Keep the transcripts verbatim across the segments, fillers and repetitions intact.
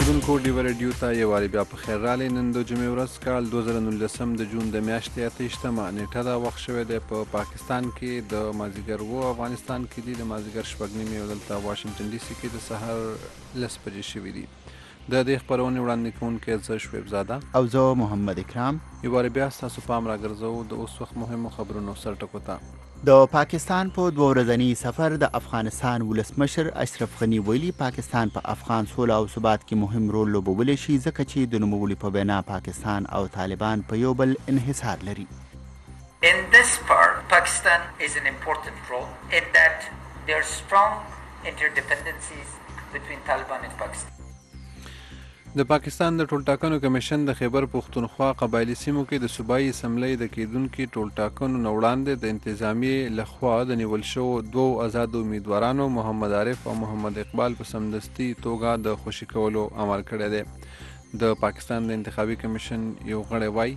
اوریدونکو ډیوه رادیو ته یو وارې بیا په خیر راغلی. نن د جمعې ورځ کال دوه زره نولسم د جون د میاشتې اته ویشتمه نیټه ده. وخت شوی دی په پاکستان کې د مازدیګر اوه، افغانستان کې دي د مازدیګر شپږ نیمې، او دلته واشنګټن ډي سي کې د سهار لس بجې شوي دي. د دې خپرونې وړاندې کوونکی زه شعیب زاده او زه محمد اکرام. یو وارې بیا ستاسو پام راګرځوو د اوس وخت مهمو خبرونو سرټکو ته. د پاکستان په دوه ورځني سفر د افغانستان ولسمشر اشرف غني ویلي پاکستان په پا افغان سوله او ثبات کې مهم رول لوبولی شي، ځکه چې د نوموړي په وینا پاکستان او طالبان په یو بل انحصار لري. In this part, Pakistan is an important role in that there are strong interdependencies between Taliban and Pakistan. د پاکستان د ټولټاکنو کمیشن د خیبر پښتونخوا قبایلي سیمو کې د صوبایي اسمبلۍ د کیدونکي ټولټاکنو نه وړاندې د انتظامیې لخوا د نیول شوو دوو آزادو امیدوارانو محمد عارف او محمد اقبال په سمدستي توګه د خوشي کولو عمل کړی دی. د پاکستان د انتخابي کمیشن یو غړی وایي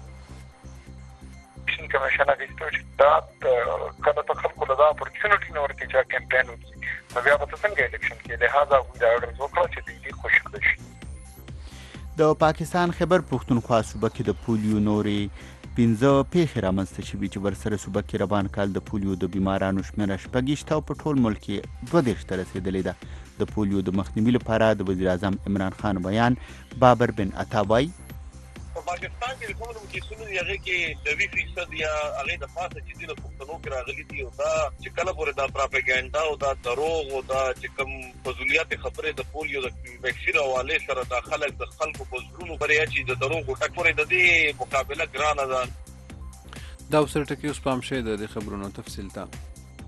کمیشن اخیستو چې دا کله ته خلکو له دا اپورچونټي نه ورکړي چې کمپین وکړي، نو بیا به ته څنګه الیکشن کې لهذا هغوی دا اډرز وکړه چې دوی خوشي کړی شي. د پاکستان خیبر پښتونخوا صوبه کې د پولیو نورې پنځه پیښې رامنځته شوي چې ورسره صوبه کې روان کال د پولیو د بیمارانو شمېره شپږ ویشت او په ټول ملک کې دوه دېرش ته رسېدلې ده. د پولیو د مخنیوي لپاره د وزیر اعظم عمران خان بیان بابر بن عطا وایي په پاکستان کې کومو کیسونو دی هغه کې د ویسي فیصد یا هغه د پاسه چې د پښتنو کې راغلي دي، او دا چې کله پورې دا پروپاګاندا او دا دروغ او دا چې کوم فضولیات خبره د پولیو د ویکسین حواله سره د خلک د خلکو په زړونو پرې چې د دروغ ټک پورې د دې مقابله ګرانه ده. دا اوس ټکی اوس پام شي د خبرونو تفصیل ته.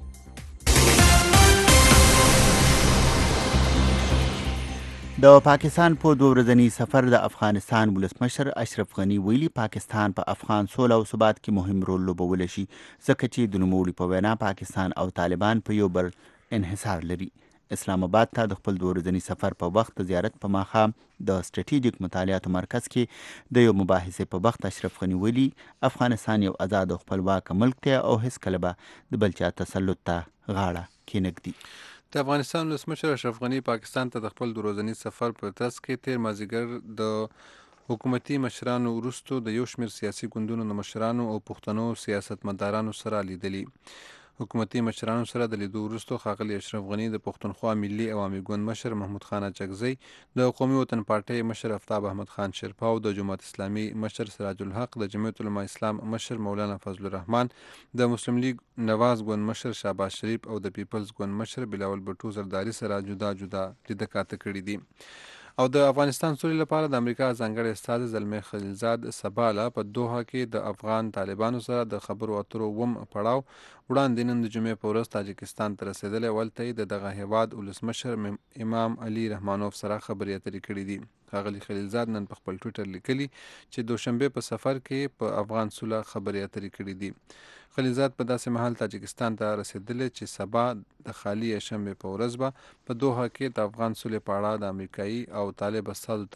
د پاکستان په دوه ورځني سفر د افغانستان ولسمشر اشرف غني ویلي پاکستان په پا افغان سوله او ثبات کې مهم رول لوبولی شي، ځکه چې د نوموړي په وینا پاکستان او طالبان په یو بل انحصار لري. اسلام آباد ته د خپل دوه ورځني سفر په وخت د زیارت په ماښام د سټریټیجیک مطالعاتو مرکز کې د یو مباحثې په وخت اشرف غني ویلي افغانستان یو آزاد او خپلواک ملک دی او هیڅکله به د بل چا تسلط ته غاړه کېنږدي. د افغانستان ولسمشر اشرف غني پاکستان ته د خپل دوه ورځني سفر په ترڅ کې تیر مازدیګر د حکومتي مشرانو وروستو د یو شمېر سیاسي ګوندونو د مشرانو او پښتنو سیاستمدارانو سره لیدلي. حکومتي مشرانو سره د لیدو وروستو ښاغلي اشرف غني د پښتونخوا ملي عوامي ګوند مشر محمود خان اچکزی، د قومي وطن پارټۍ مشر افتاب احمد خان شیرپاو، د جماعت اسلامي مشر سراج الحق، د جمعیت علماء اسلام مشر مولانا فضل الرحمن، د مسلم لیگ نواز ګوند مشر شهباز شریف او د پیپلز ګوند مشر بلاول بټو زرداری سره جدا جدا لیده کاته کړي دي. او د افغانستان سولې لپاره د امریکا ځانګړی استازی زلمی خلیلزاد سباله په دوحه کې د افغان طالبانو سره د خبرو اترو اووم پړاو وړاندې نن د جمعې په ورځ تاجکستان ته رسېدلی. ولته یې د دغه هیواد ولسمشر امام علي رحمانوف سره خبرې اترې کړي دي. ښاغلي خلیلزاد نن په خپل ټویټر لیکلي چې دوشنبې په سفر کې په افغان سوله خبرې اترې کړي دي. خلیلزاد په داسې مهال تاجکستان ته رسېدلی چې سبا د خالي شنبې په ورځ به په دوحه کې د افغان سولې په اړه د امریکایي او طالب استازو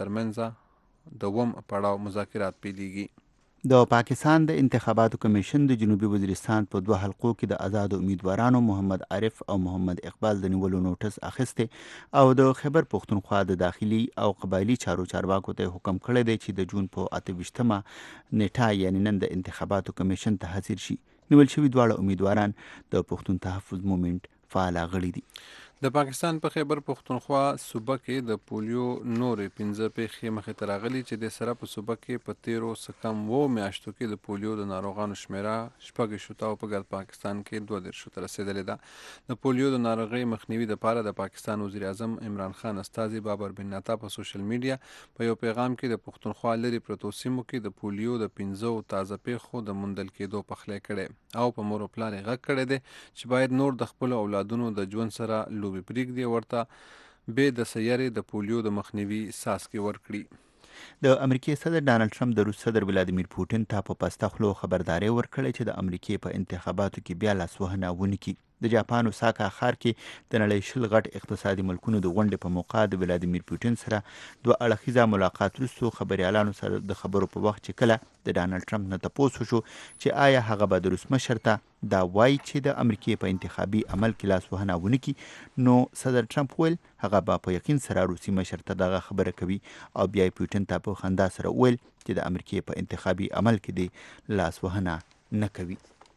ترمنځ د اووم پړاو مذاکرات پیلېږي. د پاکستان د انتخاباتو کمیشن د جنوبي وزیرستان په دوه حلقو کې د آزادو امیدوارانو محمد عارف او محمد اقبال د نیولو نوټس اخیستی او د خیبر پښتونخوا د داخلي او قبایلي چارو چارواکو ته حکم کړی دی چې د جون په اته ویشتمه نیټه یعنې نن د انتخاباتو کمیشن ته حاضر شي. نیول شوي دواړه امیدواران د پښتون تحفظ مومنټ فعال غړي دي. د پاکستان په خیبر پښتونخوا صوبه کې د پولیو نورې پنځه پیښې مخې ته راغلي چې د سره په صوبه کې په تیرو څه کم اوو میاشتو کې د پولیو د ناروغانو شمېره شپږ ویشتو ته او په ګرد پاکستان کې دوه دېرشو ته رسېدلې ده. د پولیو د ناروغۍ مخنیوي دپاره د پاکستان وزیر اعظم عمران خان استازي بابر بن عطا په سوشل میډیا په یو پیغام کې د پښتونخوا لرې پرتو سیمو کې د پولیو د پنځو تازه پیښو د موندل کېدو پخلی کړی او په مور و پلار یې غږ کړی دی چې باید نور د خپلو اولادونو د ژوند سره لوبې پرېږدي، ورته بې د سیارې د پولیو د مخنیوي څاڅکي ورکړي. د امریکې صدر ډانلډ ټرمپ د روس صدر ولادیمیر پوټین ته په پسته خولو خبرداری ورکړی چې د امریکې په انتخاباتو کې بیا لاسوهنه ونه کړي. د جاپان اوساکا ښار کې د نړۍ شل غټ اقتصادي ملکونو د غونډې په موقع د ولادیمیر پوټین سره دوه اړخیزه ملاقات وروسته خبریالانو سره د خبرو په وخت چې کله د ډانلډ ټرمپ نه تپوس وشو چې آیا هغه به د روس مشر ته دا وایي چې د امریکای په انتخابي عمل کې لاس وهنه ونه کړي. نو صدر ټرمپ ویل هغه به په یقین سره روسي مشر ته دغه خبره کوي او بیا یې پوټین ته په خندا سره ویل چې د امریکای په انتخابي عمل کې دی لاس وهنه نه کوي.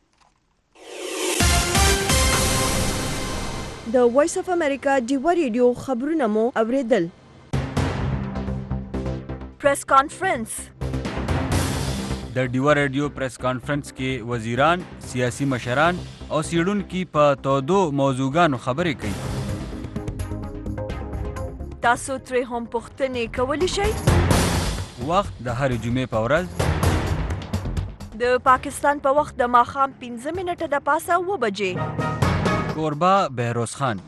د وایس اف امریکا ډیوا ریډیو خبرونه مو اوریدل. پریس کانفرنس. د ډیوا ریډیو پریس کانفرنس کې وزیران، سیاسي مشران او څېړونکي په تودو موضوعګانو خبرې کوي. تاسو ترې هم پوښتنې کولی شئ. وخت د هرې جمعې په ورځ د پاکستان په وخت د ماښام پنځه منټه د پاسه اوه بجې. کوربه بهروز خان.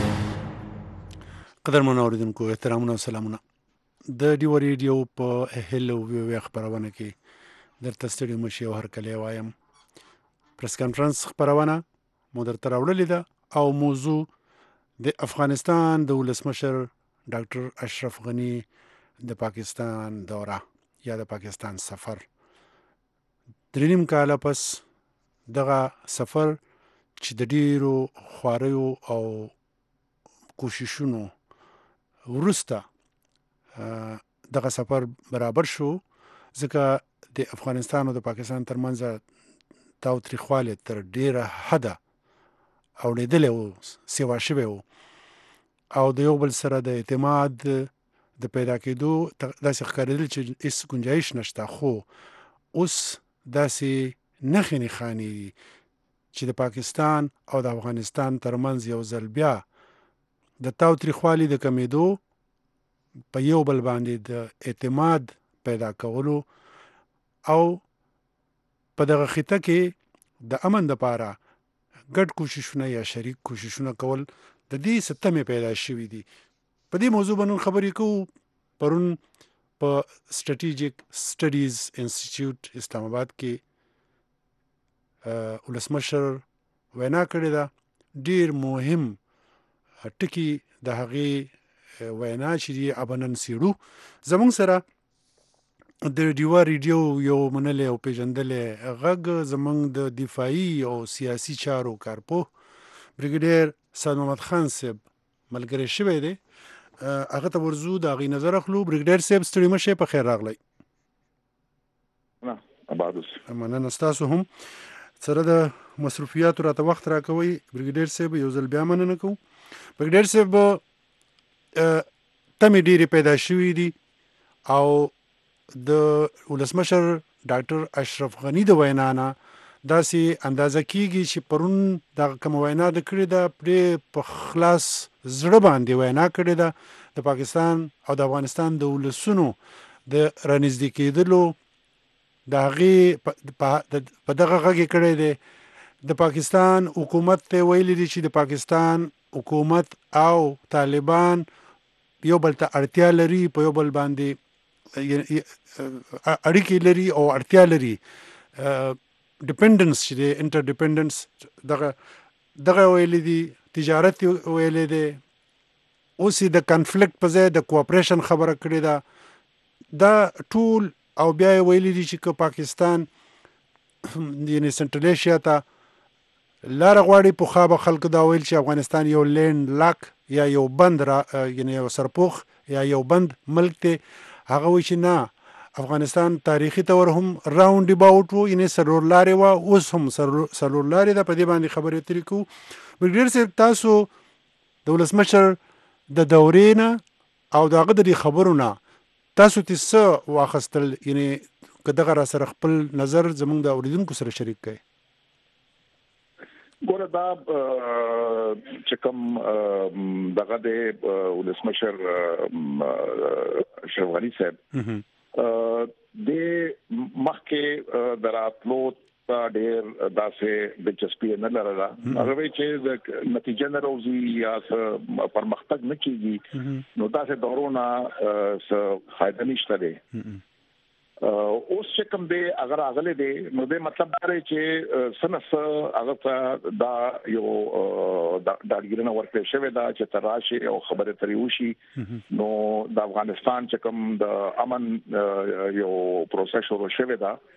قدرمن اوریدونکو احترامونه او سلامونه. د ډیوا ریډیو په هلو ویو خبرونه کې درته ستړي مشي او هرکلی وایم. پریس کانفرنس خبرونه مو درته راوړلې ده او موضوع د افغانستان د ولسمشر ډاکټر اشرف غني د پاکستان دوره یا د پاکستان سفر. درې نیم کاله پس دغه سفر چې د ډیرو خواریو او کوششونو وروسته دغه سفر برابر شو، ځکه د افغانستان او د پاکستان ترمنځ تاوتریخوالی تر ډیره حده اوړېدلی و، سیوا شوی و او د یو بل سره د اعتماد د پیدا کېدو داسې ښکارېدل چې هېڅ ګنجایش نشته. خو اوس داسې نښې نښانې دي چې د پاکستان او د افغانستان ترمنځ یو ځل بیا د تاوتریخوالي د کمېدو، په یو بل باندې د اعتماد پیدا کولو او په دغه خطه کې د امن دپاره ګډ کوششونه یا شریک کوششونه کول د دې ستمې پیدا شوي دي. په دې موضوع به نن خبرې کوو. پرون په سټریټیجیک سټډیز انسټیټیوټ اسلام آباد کې ولسمشر وینا کړې ده. ډیر مهم ټکي د هغې وینا چې دی ابه نن څېړو. زموږ سره د ډیوا ریډیو یو منلی او پیژندلی غږ زموږ د دفاعي او سیاسي چارو کارپوه بریګیډیر سید محمد خان صاحب ملګری شوی دی. هغه ته ورځو د هغې نظر اخلو. بریګیډیر صاحب ستړي مه شئ، په خیر راغلی. مننه ستاسو هم سره د مصروفیاتو راته وخت راکوئ. بریګیډیر صاحب یو ځل بیا مننه کوو. بریګیډیر صاحب تمې ډېرې پیدا شوي دي او د ولسمشر ډاکټر اشرف غني د وینا نه داسې اندازه کېږي چې پرون دغه کومه وینا ده کړې ده، پرې په خلاص زړه باندې وینا کړې ده د پاکستان او د افغانستان د ولسونو د رانږدې کېدلو د هغې په دغه غږ یې کړی دی. د پاکستان حکومت ته ویلي دي چې د پاکستان حکومت او طالبان یو بل ته اړتیا لري، په یو بل باندې اړیکې لري او اړتیا لري. ډیپنډنس چې دی، انټر ډیپنډنس، دغه دغه ویلي دي. تجارت ویلی دی. اوس یې د کنفلکټ په ځای د کوآپریشن خبره کړې ده. دا ټول او بیا یې ویلي دي چې که پاکستان یعنې سنټرل ایشیا ته لاره غواړي، پخوا به خلکو دا ویل چې افغانستان یو لینډ لاک یا یو بند را یعنې یو سرپوخ یا یو بند ملک دی. هغه وایي چې نه، افغانستان تاریخي طور هم راونډ اباوټ و، یعنې څلور لارې وه، اوس هم څلور لارې ده. په دې باندې خبرې اترې کوو. بریګیډیر صاحب، تاسو د ولسمشر د دورې نه او د هغه د دې خبرو نه تاسو ترې څه واخیستل؟ یعنې که دغه را سره خپل نظر زموږ د اورېدونکو سره شریک کړئ. ګوره، دا چې کوم دغه د ولسمشر اشرف غني صاحب د مخکې د راتلو ته ډېر داسې دلچسپي نه لرله. هغه وایي چې د نتیجه نه راوځي یا څه پرمختګ نه کېږي، نو داسې دورو نه څه فایده نشته دی. اوس چې کوم دی هغه راغلی دی، نو دی مطلب دا دی چې څه نه څه هغه ته دا یو ډاډګیرنه ورکړې شوې ده چې ته راشي او خبرې ترې وشي. نو د افغانستان چې کوم د امن یو پروسس شروع شوی ده،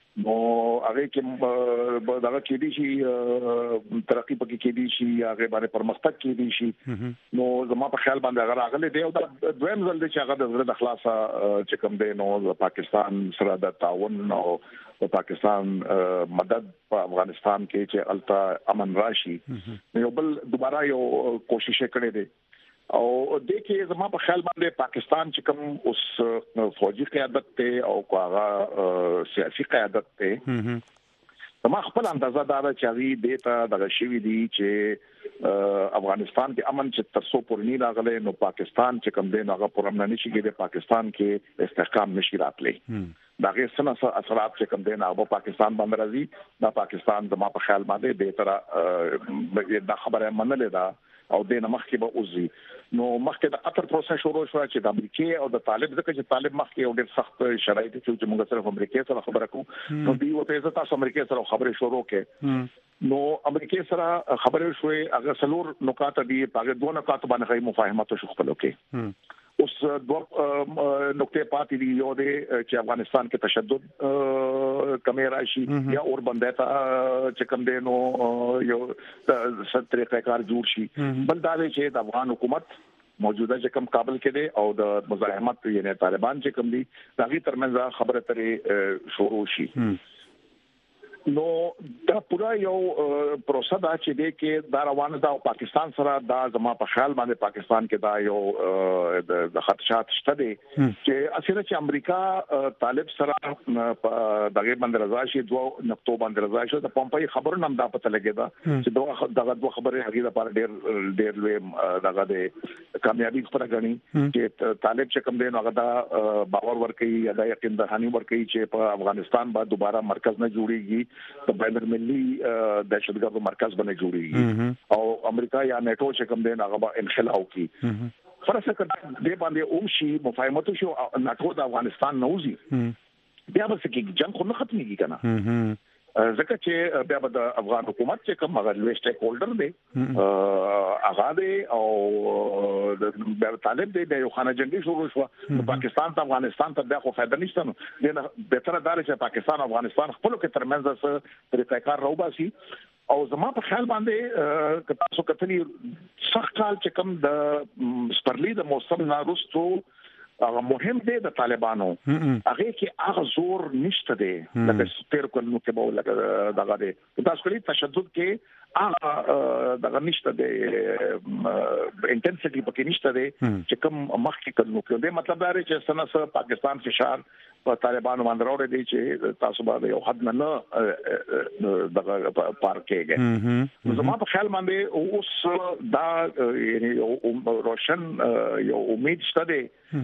نو هغه کې دغه کې دي شي ترقی پکې کې دي شي هغه باندې پرمختګ کې دي شي نو زما په خیال باندې هغه راغلي دی او دا دویم ځل دی چې هغه د زړه د خلاصه چې کوم دی نو پاکستان سره د تعاون او د پاکستان مدد په افغانستان کې چې التا امن راشي یو بل دوباره یو کوشش کړي دي او د کې زما په خیال باندې پاکستان چې کوم اوس فوجي قیادت ته او هغه سیاسي قیادت ته زما خپل اندازه دا ده چې هغه دیتا دغه شوی دی چې افغانستان کې امن چې ترسو پورنی راغله نو پاکستان چې کوم دی هغه پرمن نشي کېږي پاکستان کې استحکام نشي راتلی دا غي سن اثرات چې کوم دی هغه پاکستان باندې راځي دا پاکستان زما په خیال باندې د تر دا خبره منلې ده او د نمخکې به اوزي نو مخکې د اتر پروسس شروع شو چې د امریکای او د طالب ځکه چې طالب مخکې یو ډېر سخت شرایط چې موږ سره امریکای سره خبره کوو نو دی وته زه تاسو امریکای سره خبرې شروع کړې نو امریکای سره خبرې شوې هغه سلور نکات دي هغه دوه نکات باندې مفاهمت شو خپل کې اوس دوه نقطې پاتې دي یو دی چې افغانستان کې تشدد کمی راشي یا اور بندیتا چې کوم دی نو یو طریقې کار جوړ شي بل دا دی چې د افغان حکومت موجوده چې کوم کابل کې دی او د مزاحمت یعنی طالبان چې کوم دي دغه ترمنځ خبره ترې شروع شي نو دا پورا یو پروسه دا چې دی کې دا روانه ده او پاکستان سره دا زما په خیال باندې پاکستان کې دا یو د خدشات شته دي چې اصله چې امریکا طالب سره دغه باندې رضا شي دوه نقطو باندې رضا شي د پمپای خبرو نم دا پته لګی دا چې دوه دغه دوه خبره هغه لپاره ډېر ډېر لوی دغه د کامیابی خبره غني چې طالب چې کوم دی نو هغه دا باور ورکړي یا دا یقین دهاني ورکړي چې په افغانستان باندې دوباره مرکز نه جوړيږي د بین المللي دهشتګردو مرکز باندې جوړیږي او امریکا یا نیټو چې کوم دی هغه به انخلاء کوي فرض کړه د باندې اوم شي مفاهمت شو نیټو د افغانستان نوزي بیا به څنګه جنگ خو نه ختميږي کنه ځکه چې بیا به د افغان حکومت چې کوم هغه لوی سټیک هولډر دی هغه دی او د طالب دی د یو خانه جنگي شروع شو پاکستان ته افغانستان ته د خو فائدہ نشته نو د به تر دار چې پاکستان افغانستان خپل کې ترمنځ سره طریقې کار روباسي او زما په خیال باندې که تاسو کتلی سخت کال چې کوم د سپرلی د موسم ناروستو هغه مهم دی د طالبانو هغه کې هغه زور نشته دی لکه سپیر کولو کې به لکه دغه دی تاسو کلی تشدد کې هغه دغه نشته دی انټنسټي پکې نشته دی چې کوم مخکې کولو کې دی مطلب دا دی چې سنس پاکستان فشار په طالبانو باندې راوړي دی چې تاسو باندې یو حد نه دغه پار کېږي زما په خیال باندې اوس دا یعنی روشن یو امید شته دی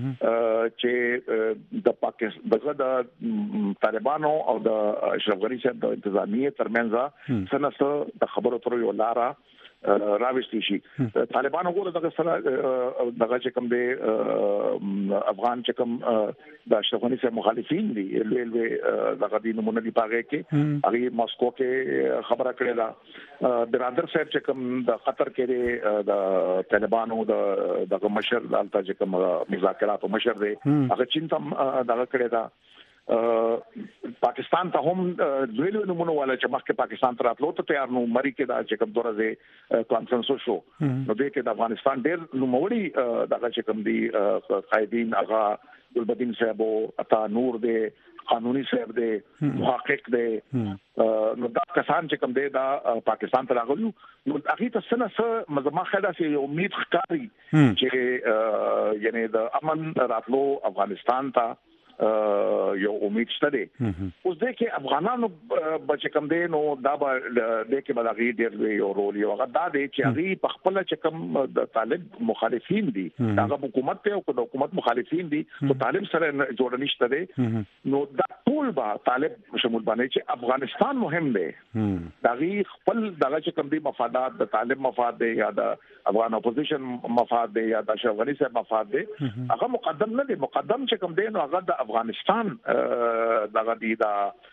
چې د پاکستان دغه د طالبانو او د اشرف غنی صاحب د انتظامیه ترمنځ سنس د خبرو تر یو لارا راوستي شي طالبانو ګوره دغه سره دغه چې کوم دی افغان چې کوم د اشرف غنی صاحب مخالفین دي لوی دغه د نمونه دی پاغه کې هغه ماسکو کې خبره کړې ده برادر صاحب چې کوم د خطر کې د طالبانو د دغه مشر دالته چې کوم مذاکرات مشر دی هغه چین ته دغه کړې ده پاکستان ته هم دویلو نمونه والا چې مخکې پاکستان ته راتلو ته تیار نو مری کې دا چې کوم دورځه کانفرنس شو نو دې کې د افغانستان ډېر نوموړي دغه چې کوم دي قائدین هغه ګلبدین صاحب او عطا نور دی قانوني صاحب دی محقق دی نو دا کسان چې کوم دی دا پاکستان ته راغلو نو هغه ته سنه سره مزما خدا سي امید ښکاري چې یعنی د امن راتلو افغانستان ته یو امید شته دی اوس د کې افغانانو بچ کم دی نو دا به د کې بدغی ډیر یو رول یو هغه دا دی چې هغه په خپل چې کم د طالب مخالفین دي هغه حکومت ته او د حکومت مخالفین دي او طالب سره جوړ نشته دی نو دا ټول به طالب شمول باندې چې افغانستان مهم دی دغه خپل دغه چې کم دی مفادات د طالب مفاد دی یا د افغان اپوزیشن مفاد دی یا د اشرف غنی صاحب مفاد دی هغه مقدم نه دی مقدم چې کم دی نو هغه د افغانستان دغه دی دا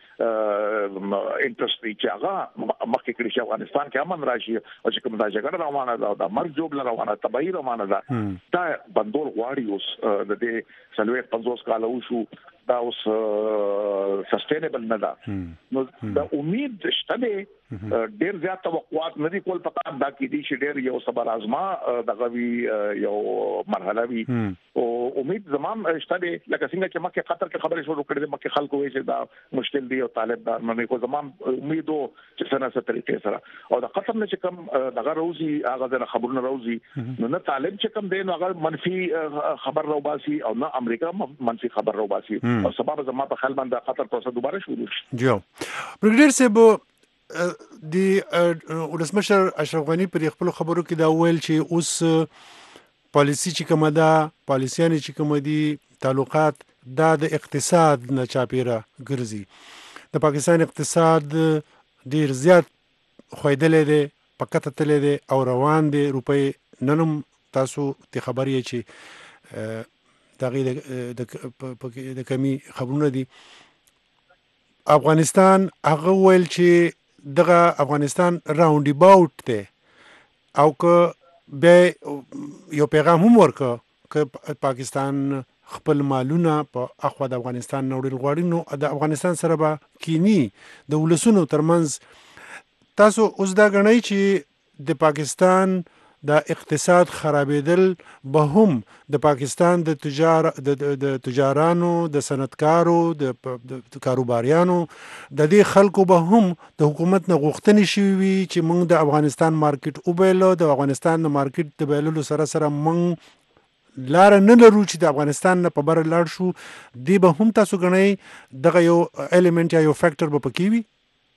انټرستي چې هغه مخکې کړي چې افغانستان کې امن راشي او چې کوم دا جګړه روانه ده دا مرګ جوړ روانه تبعی روانه ده دا بندول غواړي اوس د دې سلوي پنځوس کال وشو دا اوس سستینبل نه ده. نو د امید شته دی ډیر زیات توقعات نه دي کول پکار دا کې دي چې ډیر یو صبر ازما د غوي یو مرحله وي او امید زمام شته دی لکه څنګه چې مکه قطر کې خبرې شروع کړې مکه خلکو وایي چې دا مشکل دی او طالب دار نه کو زمام امید او چې څنګه څه طریقې سره او د قطر نه چې کوم دغه روزي هغه د خبرونه روزي نو نه طالب چې کوم دی نو هغه منفي خبر راوباسي او نه امریکا منفي خبر راوباسي او سبب زما په خیال باندې قطر پروسه دوباره شروع شي. جو برګډیر صاحب د ولسمشر اشرف غنی پر خپل خبرو کې دا ویل چې اوس پالیسی چې کومه ده پالیسیان چې کومه دي تعلقات دا د اقتصاد نه چاپیره ګرځي د پاکستان اقتصاد ډیر زیات خویدلې دی پکته تلې دی او روان دی روپۍ ننم تاسو ته خبرې چې دغه د کمی خبرونه دي افغانستان هغه ویل چې دغه افغانستان راوند اباوت ته او که به یو پیغام هم ورکه که پاکستان خپل مالونه په اخوا د افغانستان نوړل غواړي نو د افغانستان سره به کینی د ولسونو ترمنځ تاسو اوس دا غنئ چې د پاکستان د اقتصاد خرابېدل به هم د پاکستان د تجار د تجارانو د صنعتکارو د کاروباریانو د دې خلکو به هم د حکومت نه غوښتنې شوي وي چې موږ د افغانستان مارکیټ وبایلو د افغانستان د مارکیټ د بایللو سره سره موږ لاره نه لرو چې د افغانستان نه په بره لاړ شو دی به هم تاسو ګڼئ دغه یو ایلیمنټ یا یو فیکټر به پکې وي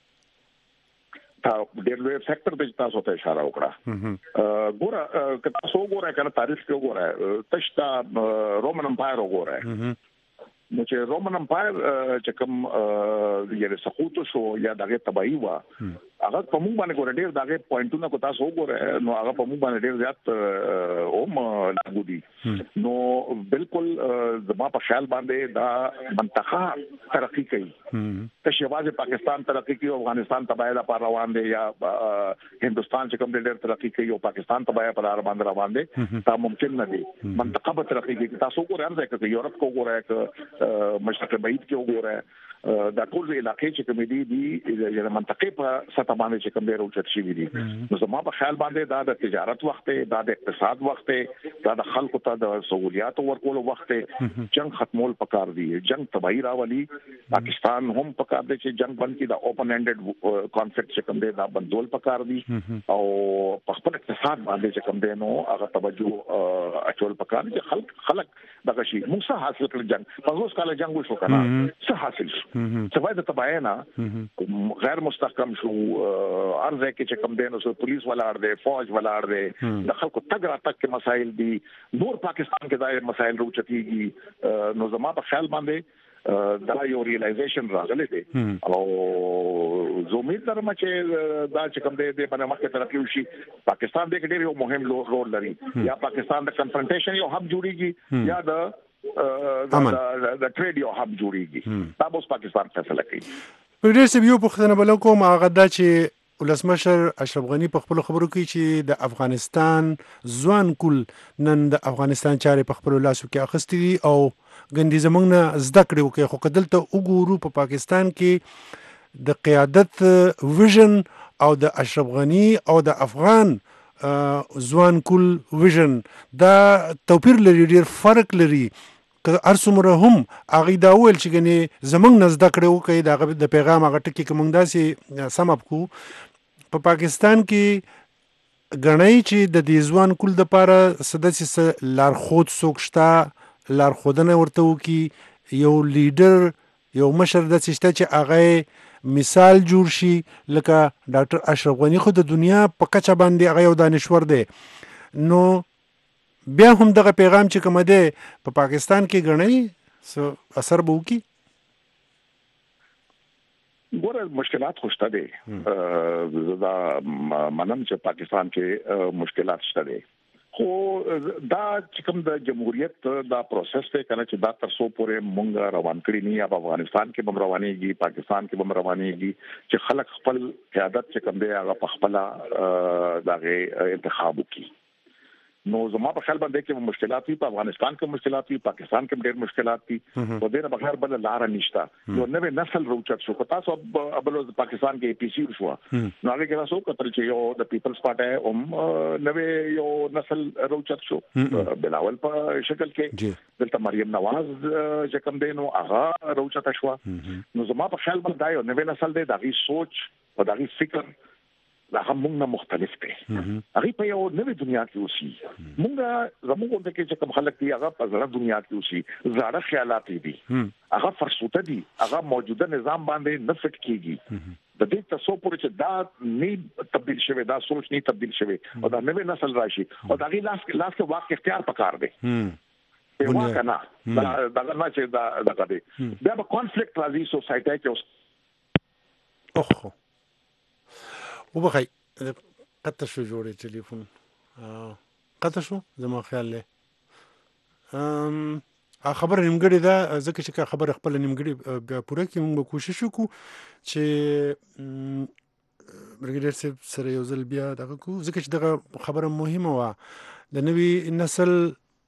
ډېر لوی فیکټر د تاسو ته اشاره وکړه ګوره که تاسو وګورئ کنه تاریخ کې وګورئ تشتا رومن امپایر وګورئ نو چې رومن امپایر چې کوم یې سقوط شو یا دغه تباہي وا هغه په موږ باندې ګوره ډېر دغه پوینټونه کو تاسو وګورئ نو هغه په موږ باندې ډېر زیات اوم لاګو دي نو بالکل زما په خیال باندې دا منطقه ترقی کوي که شواز پاکستان ترقی کوي افغانستان تباہي لپاره روان دي یا هندستان چې کوم ډېر ترقی کوي او پاکستان تباہي لپاره باندې روان دي دا ممکن نه دي منطقه به ترقی کوي تاسو وګورئ هم ځکه چې یورپ کو وګورئ مشرق بعید کې وګورئ دا ټول علاقې چې کوم دي دي د منطقې په سطح باندې چې کوم ډېر اوچت شي دي نو زما په خیال باندې دا د تجارت وخت دا د اقتصاد وخت دا د خلکو ته د سہولیات ورکول وخت جنگ ختمول پکار دي جنگ تباہی راولي پاکستان هم پکار دي چې جنگ بند کی دا اوپن هینډډ کانفلکټ چې کوم دي دا بندول پکار دي او په خپل اقتصاد باندې چې کوم دي نو هغه توجه اچول پکار دي خلک خلک دغه شي موږ حاصل کړ جنگ په اوس کال جنگ وشو کنه څه حاصل شو سبا د تباہي نه غیر مستحکم شو ارزه کې چې کم دین اوس پولیس ولاړ دی فوج ولاړ دی د خلکو تګ را تک کې مسائل دي نور پاکستان کې دا مسائل روچتيږي نو زما په خیال باندې دا یو ریلایزیشن راغلی دی او زه امید لرم چې دا چې کوم دی د باندې مخکې ترقی وشي پاکستان د ډېر یو مهم رول لري یا پاکستان د کنفرنټیشن یو هب جوړیږي یا د د ټریډ یو هب جوړیږي دا اوس پاکستان فیصله کوي. ډېر څه یو پوښتنه بل کوم هغه دا چې ولسمشر اشرف غنی په خپل خبرو کې چې د افغانستان ځوان کول نن د افغانستان چارې په خپل لاسو کې اخیستې دي او ګندې زمونږ نه زده کړې وکړي خو کدلته وګورو په پاکستان کې د قیادت ویژن او د اشرف غنی او د افغان ځوان کول ویژن دا توپیر لري ډېر فرق لري که ارسمره هم هغه دا ویل چې ګنې زمونږ نه زده کړې وکړي د د پیغام هغه ټکي که موږ داسې سم ابکو په پاکستان کې ګڼئ چې د دې ځوان کول دپاره څه داسې لارښود څوک شته لارښودنه ورته وکړي یو لیډر یو مشر داسې شته چې هغه مثال جوړ شي لکه ډاکټر اشرف غنی خو د دنیا په کچه باندې هغه یو دانشور دی نو بیا هم دغه پیغام چې کوم دی په پاکستان کې ګڼئ څه اثر به وکړي ګوره مشکلات خو شته دي دا منم چې پاکستان کې مشکلات شته دي خو دا چې کوم د جمهوریت دا پروسس ته کنه چې دا تر څو پورې مونږ روان کړی نه یا په افغانستان کې بم روانيږي پاکستان کې بم روانيږي چې خلک خپل قیادت چې کوم دی هغه په خپل دغه انتخاب وکړي نو زما په خیال باندې کې مشکلات وي په افغانستان کې مشکلات وي پاکستان کې ډېر مشکلات دي په دې نه بغیر بل لار نشته یو نوې نسل روچت شو تاسو ابل پاکستان کې پی سی شو نو هغه کې تاسو کتل چې یو د پیپلز پارټي هم نوې یو نسل روچت شو بلاول په شکل کې دلته مریم نواز چې کوم دی نو هغه روچت شو نو زما په خیال باندې دا یو نوې نسل دی دغه سوچ او دغه فکر دا هم موږ مختلف دي هغه په یو نوې دنیا کې اوسي موږ زموږ د کې چې کوم خلک دي هغه په زړه دنیا کې اوسي زړه خیالات دي هغه فرصوته دي هغه موجوده نظام باندې نه فټ کیږي د دې تاسو پورې چې دا نه تبدیل شوی دا سوچ نه تبدیل شوی او دا نوې نسل راشي او دا غي لاس لاس کې واقع اختیار پکار دی په واقع نه دا دا نه چې دا دا کوي دا به کانفلیکټ راځي سوسايټي کې اوس اوه وبخي قطع شو جوړې ټلیفون قطع شو زما خیال له ام خبر نیمګړی دا ځکه چې خبر خپل نیمګړی بیا پوره کې موږ کوشش وکړو چې برګیډر صاحب سره یو ځل بیا دغه کو ځکه چې دغه خبره مهمه و د نوې نسل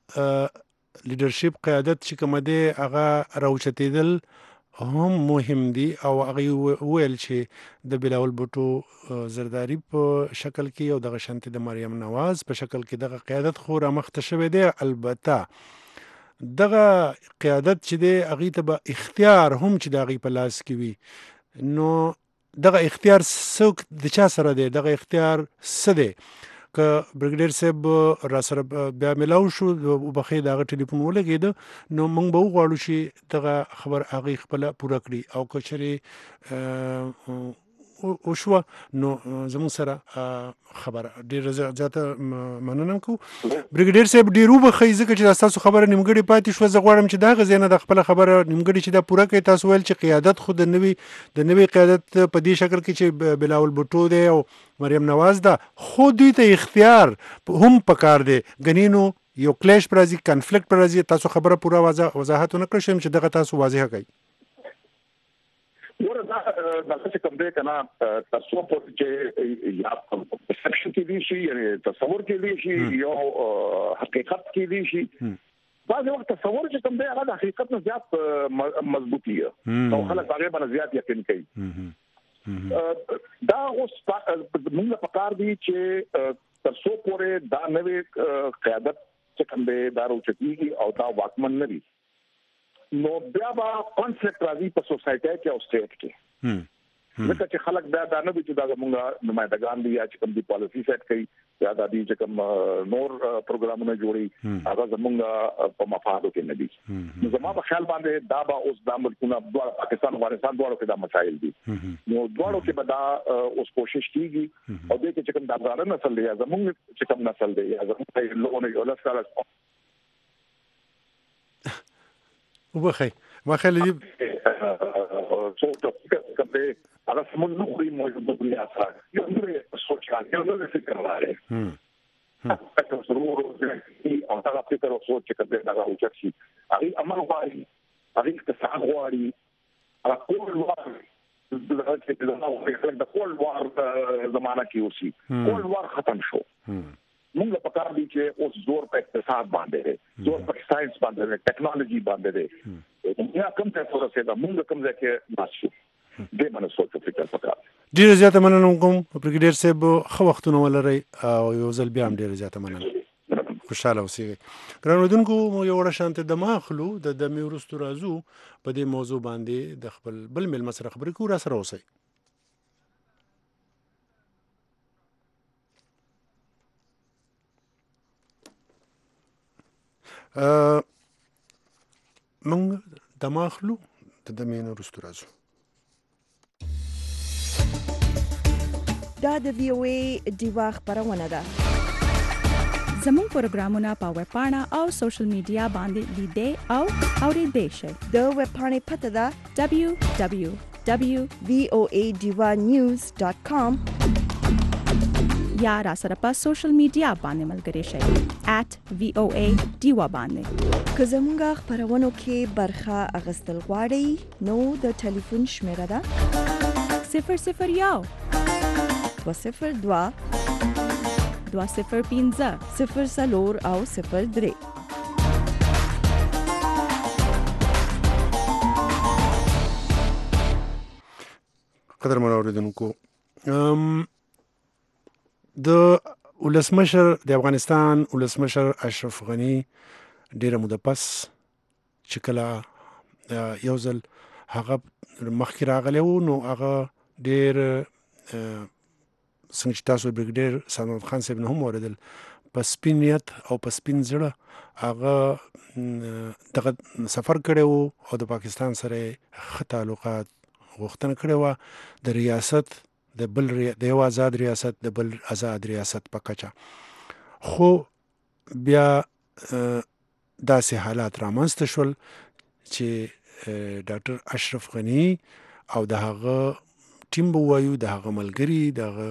لیدرشپ قیادت چې کوم دی هغه راوچتېدل هم مهم دي او هغه ویل چې د بلاول بوټو زرداری په شکل کې او دغه شانتي د مریم نواز په شکل کې دغه قیادت خو را مخته شوی دی البته دغه قیادت چې دی هغه ته به اختیار هم چې دغه په لاس کې وي نو دغه اختیار څوک د چا سره دی دغه اختیار څه دی که برګیډر صاحب را سره بیا ملاو شو وبخې دغه ټلیفون ولګید نو موږ به وغواړو چې دغه خبر هغه خپل پوره کړي او کچري او شو نو زموږ سره خبر ډیر زیاته مننه کو برګیډر صاحب ډیرو بخې ځکه چې تاسو خبره نیمګړی پاتې شو زه غواړم چې دا غزنه د خپل خبره نیمګړی چې دا پوره کړي تاسو ویل چې قیادت خود د نوې د نوې قیادت په دې شکل کې چې بلاول بوټو دی او مریم نواز دا خود دوی ته اختیار هم پکار دی غنینو یو کلیش پر راځي کنفلیکټ پر راځي تاسو خبره پوره وضاحت نه کړم چې دغه تاسو واضح کړئ ورته دا څه کوم دی کنه تاسو په چې یا پرسپشن کې دي شي یعنی تصور کې دي شي یو حقیقت کې دي شي بعض وخت تصور چې کوم دی هغه د حقیقت نه زیات مضبوطی او خلک هغه باندې زیات یقین کوي دا اوس موږ په کار دي چې تاسو پورې دا نوې قیادت چې کوم دی دا روچتي او دا واکمن نه دي نو بیا به کانفلیکټ راځي په سوسايټي کې او سټیټ کې لکه چې خلک دا دا نه دي چې دا موږ نمائندگان دي یا چې کوم دي پالیسی سیټ کوي یا دا دي چې کوم نور پروګرامونه جوړي هغه زموږ په مفاهیمو کې نه دي نو زما په خیال باندې دا به اوس د ملکونو د پاکستان افغانستان دواړو کې دا مسایل دي نو دواړو کې به دا اوس کوشش کیږي او دې کې چې کوم د ځان نسل دی یا زموږ چې کوم نسل دی یا زموږ لونه یو لاسره وبخي ما خلي دي څو ټاپک کوم دی هغه سمون نو خوري موجوده دنیا سره یو نو سوچ کار یو نو فکر لري هم تاسو ضرور او هغه فکر او سوچ چې کوم دا اوچت شي هغه امر غواړي هغه اقتصاد غواړي هغه کول غواړي دغه چې دا د کول وار زمانہ کې اوسي کول وار ختم شو موږ په کار دي چې اوس زور په اقتصاد باندې دی زور په ساينس باندې دی ټیکنالوژي باندې دی یا کوم څه سره سره موږ کوم ځای کې ماشو دې باندې سوچ فکر وکړه ډیر زیاته مننه کوم برګیډر صاحب خو وختونه ولري او یو ځل بیا هم ډیر زیاته مننه خوشاله اوسئ ګران ودونکو یو وړه شانته د ماخلو د دمه ورستو رازو په دې موضوع باندې د خپل بل مل مسره خبرې کو را سره اوسئ موږ د ماخلو د دمینو رستو رازو دا د وی او ای دیوا خبرونه ده زموږ پروګرامونه په ویب پاڼه او سوشل میډیا باندې لیدئ او اورئ شئ د ویب پاڼې پته ده دبليو دبليو دبليو ډاٹ وی او ای دیوا نیوز ډاٹ کام یا را سره په سوشل میډیا باندې ملګری شئ ایٹ وی او ای دیوا باندې که زموږ خبرونو کې برخه اغستل غواړئ نو د ټلیفون شمیره ده صفر صفر یو دو صفر دو دوه صفر پنځه صفر څلور او صفر درې. قدرمن اوریدونکو، د ولسمشر د افغانستان ولسمشر اشرف غنی ډیره موده پس چې کله یو ځل هغه مخکې راغلی و، نو هغه ډیر څنګه چې تاسو بریګیډیر سلمان خان صاحب نه هم واورېدل، په سپین نیت او په سپین زړه هغه دغه سفر کړی و او د پاکستان سره ښه تعلقات غوښتنه کړې وه د ریاست د بل ری... د یو آزاد ریاست د بل آزاد ریاست په کچه. خو بیا داسې حالات رامنځته شول چې ډاکټر اشرف غنی او د هغه ټیم به ووایو د هغه ملګري د هغه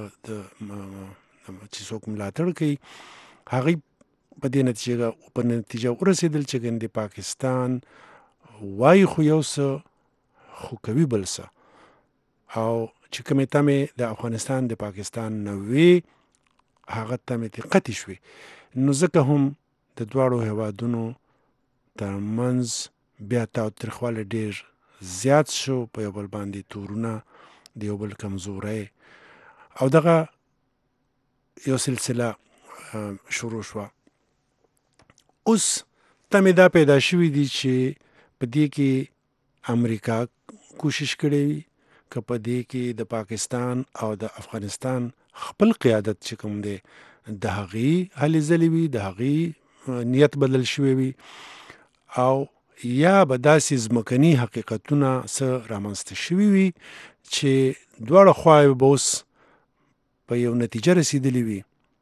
چې څوک ملاتړ کوي هغوی په دې نتیجه په نتیجه ورسېدل چې ګندې پاکستان وایي خو یو څه خو کوي بل څه، او چې کومې تمې د افغانستان د پاکستان نه وي هغه تمې ترې قطعې شوې. نو ځکه هم د دواړو هیوادونو ترمنځ بیا تاوتریخوالی ډېر زیات شو، په یو بل باندې تورونه د یو بل کمزوری او دغه یو سلسله شروع شوه. اوس تمې دا پیدا شوي دي چې په دې کې امریکا کوشش کړی وي که په دې کې د پاکستان او د افغانستان خپل قیادت چې کوم دی د هغې هلې ځلې وي، د هغې نیت بدل شوی وي، او یا به داسې ځمکني حقیقتونه څه رامنځته شوي وي چې دواړه خواوې به اوس په یو نتیجه رسېدلي وي.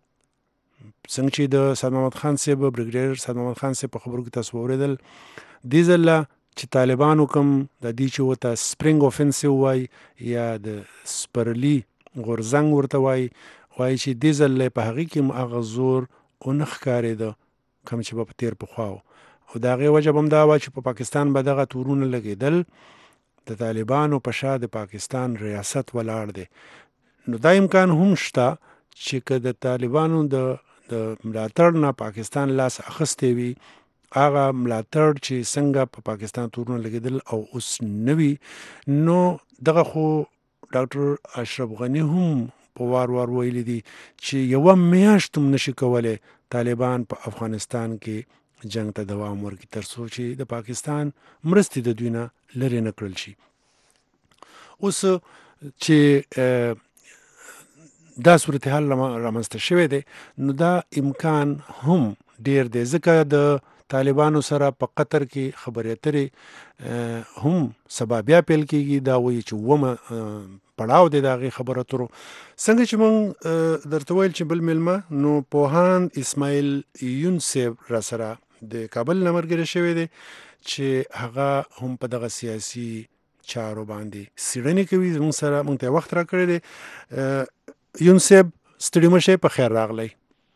څنګه چې د سید محمد خان صاحب بریګیډیر سید محمد خان صاحب په خبرو کې تاسو واورېدل، دې ځله چې طالبانو کوم د دې چې ورته سپرینګ اوفنسیو وایي یا د سپرلي غورځنګ ورته وایي وایي چې دې ځل په هغې کې هم هغه زور ونه ښکارېده کوم چې به په تېر پخوا و، او د هغې وجه به هم دا وه چې په پاکستان به دغه تورونه لګېدل د طالبانو په شا د پاکستان ریاست ولاړ دی. نو دا امکان هم شته چې که د طالبانو د د ملاتړ نه پاکستان لاس اخیستی وي، هغه ملاتړ چې څنګه په پا پاکستان تورونه لګېدل او اوس نه وي، نو دغه خو ډاکټر اشرف غني هم په وار وار ویلي دي چې یوه میاشت هم نشي کولی طالبان په افغانستان کې جنگ ته دوام ورکړي تر څو چې د پاکستان مرستې د دوی نه لرې نه کړل شي. اوس چې دا صورتحال رامنځته شوی دی، نو دا امکان هم ډیر دی ځکه د طالبانو سره په قطر کې خبرې اترې هم سبا بیا پیل کېږي. دا وایي چې اوومه پړاو دی د هغې خبرو اترو. څنګه چې موږ درته ویل چې بل میلمه نو پوهاند اسماعیل یون صاحب را سره د کابل نه ملګری شوی دی چې هغه هم په دغه سیاسي چارو باندې څېړنې کوي. زموږ سره موږ ته وخت را کړی دی. یون صاحب ستړي مه شئ، په خیر راغلی.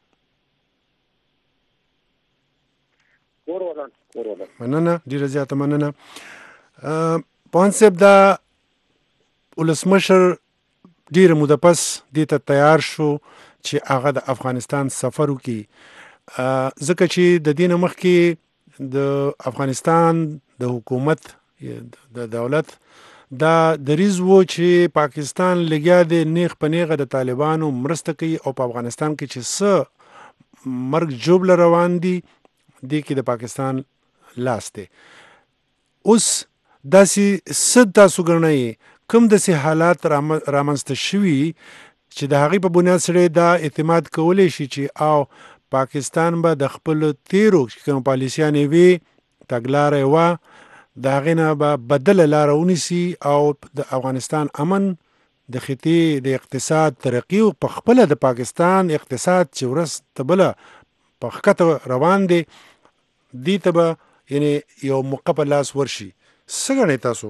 مننه، ډېره زیاته مننه. پوهاند صاحب دا ولسمشر ډېره موده پس دې ته تیار شو چې هغه د افغانستان سفر وکړي، ځکه چې د دې نه مخکې د افغانستان د حکومت د دولت دا دریځ و چې پاکستان لګیا دی نیغ په نیغه د طالبانو مرسته کوي او په افغانستان کې چې څه مرګ ژوبله روان دي دې کې د پاکستان لاس دی. اوس داسې څه تاسو ګڼئ کوم داسې حالات رامنځته شوي چې د هغې په بنیاد سره دا اعتماد کولی شي چې او پاکستان به د خپلو تیرو چې کوم پالیسیانې وي تګلاره یې وه د هغې نه به بدله لاره ونیسي او د افغانستان امن د خطې د اقتصاد ترقي او په خپله د پاکستان اقتصاد چې ورځ ته بله په ښکته روان دی دې ته به یعنې یو موقع په لاس ورشي. څه ګڼئ تاسو؟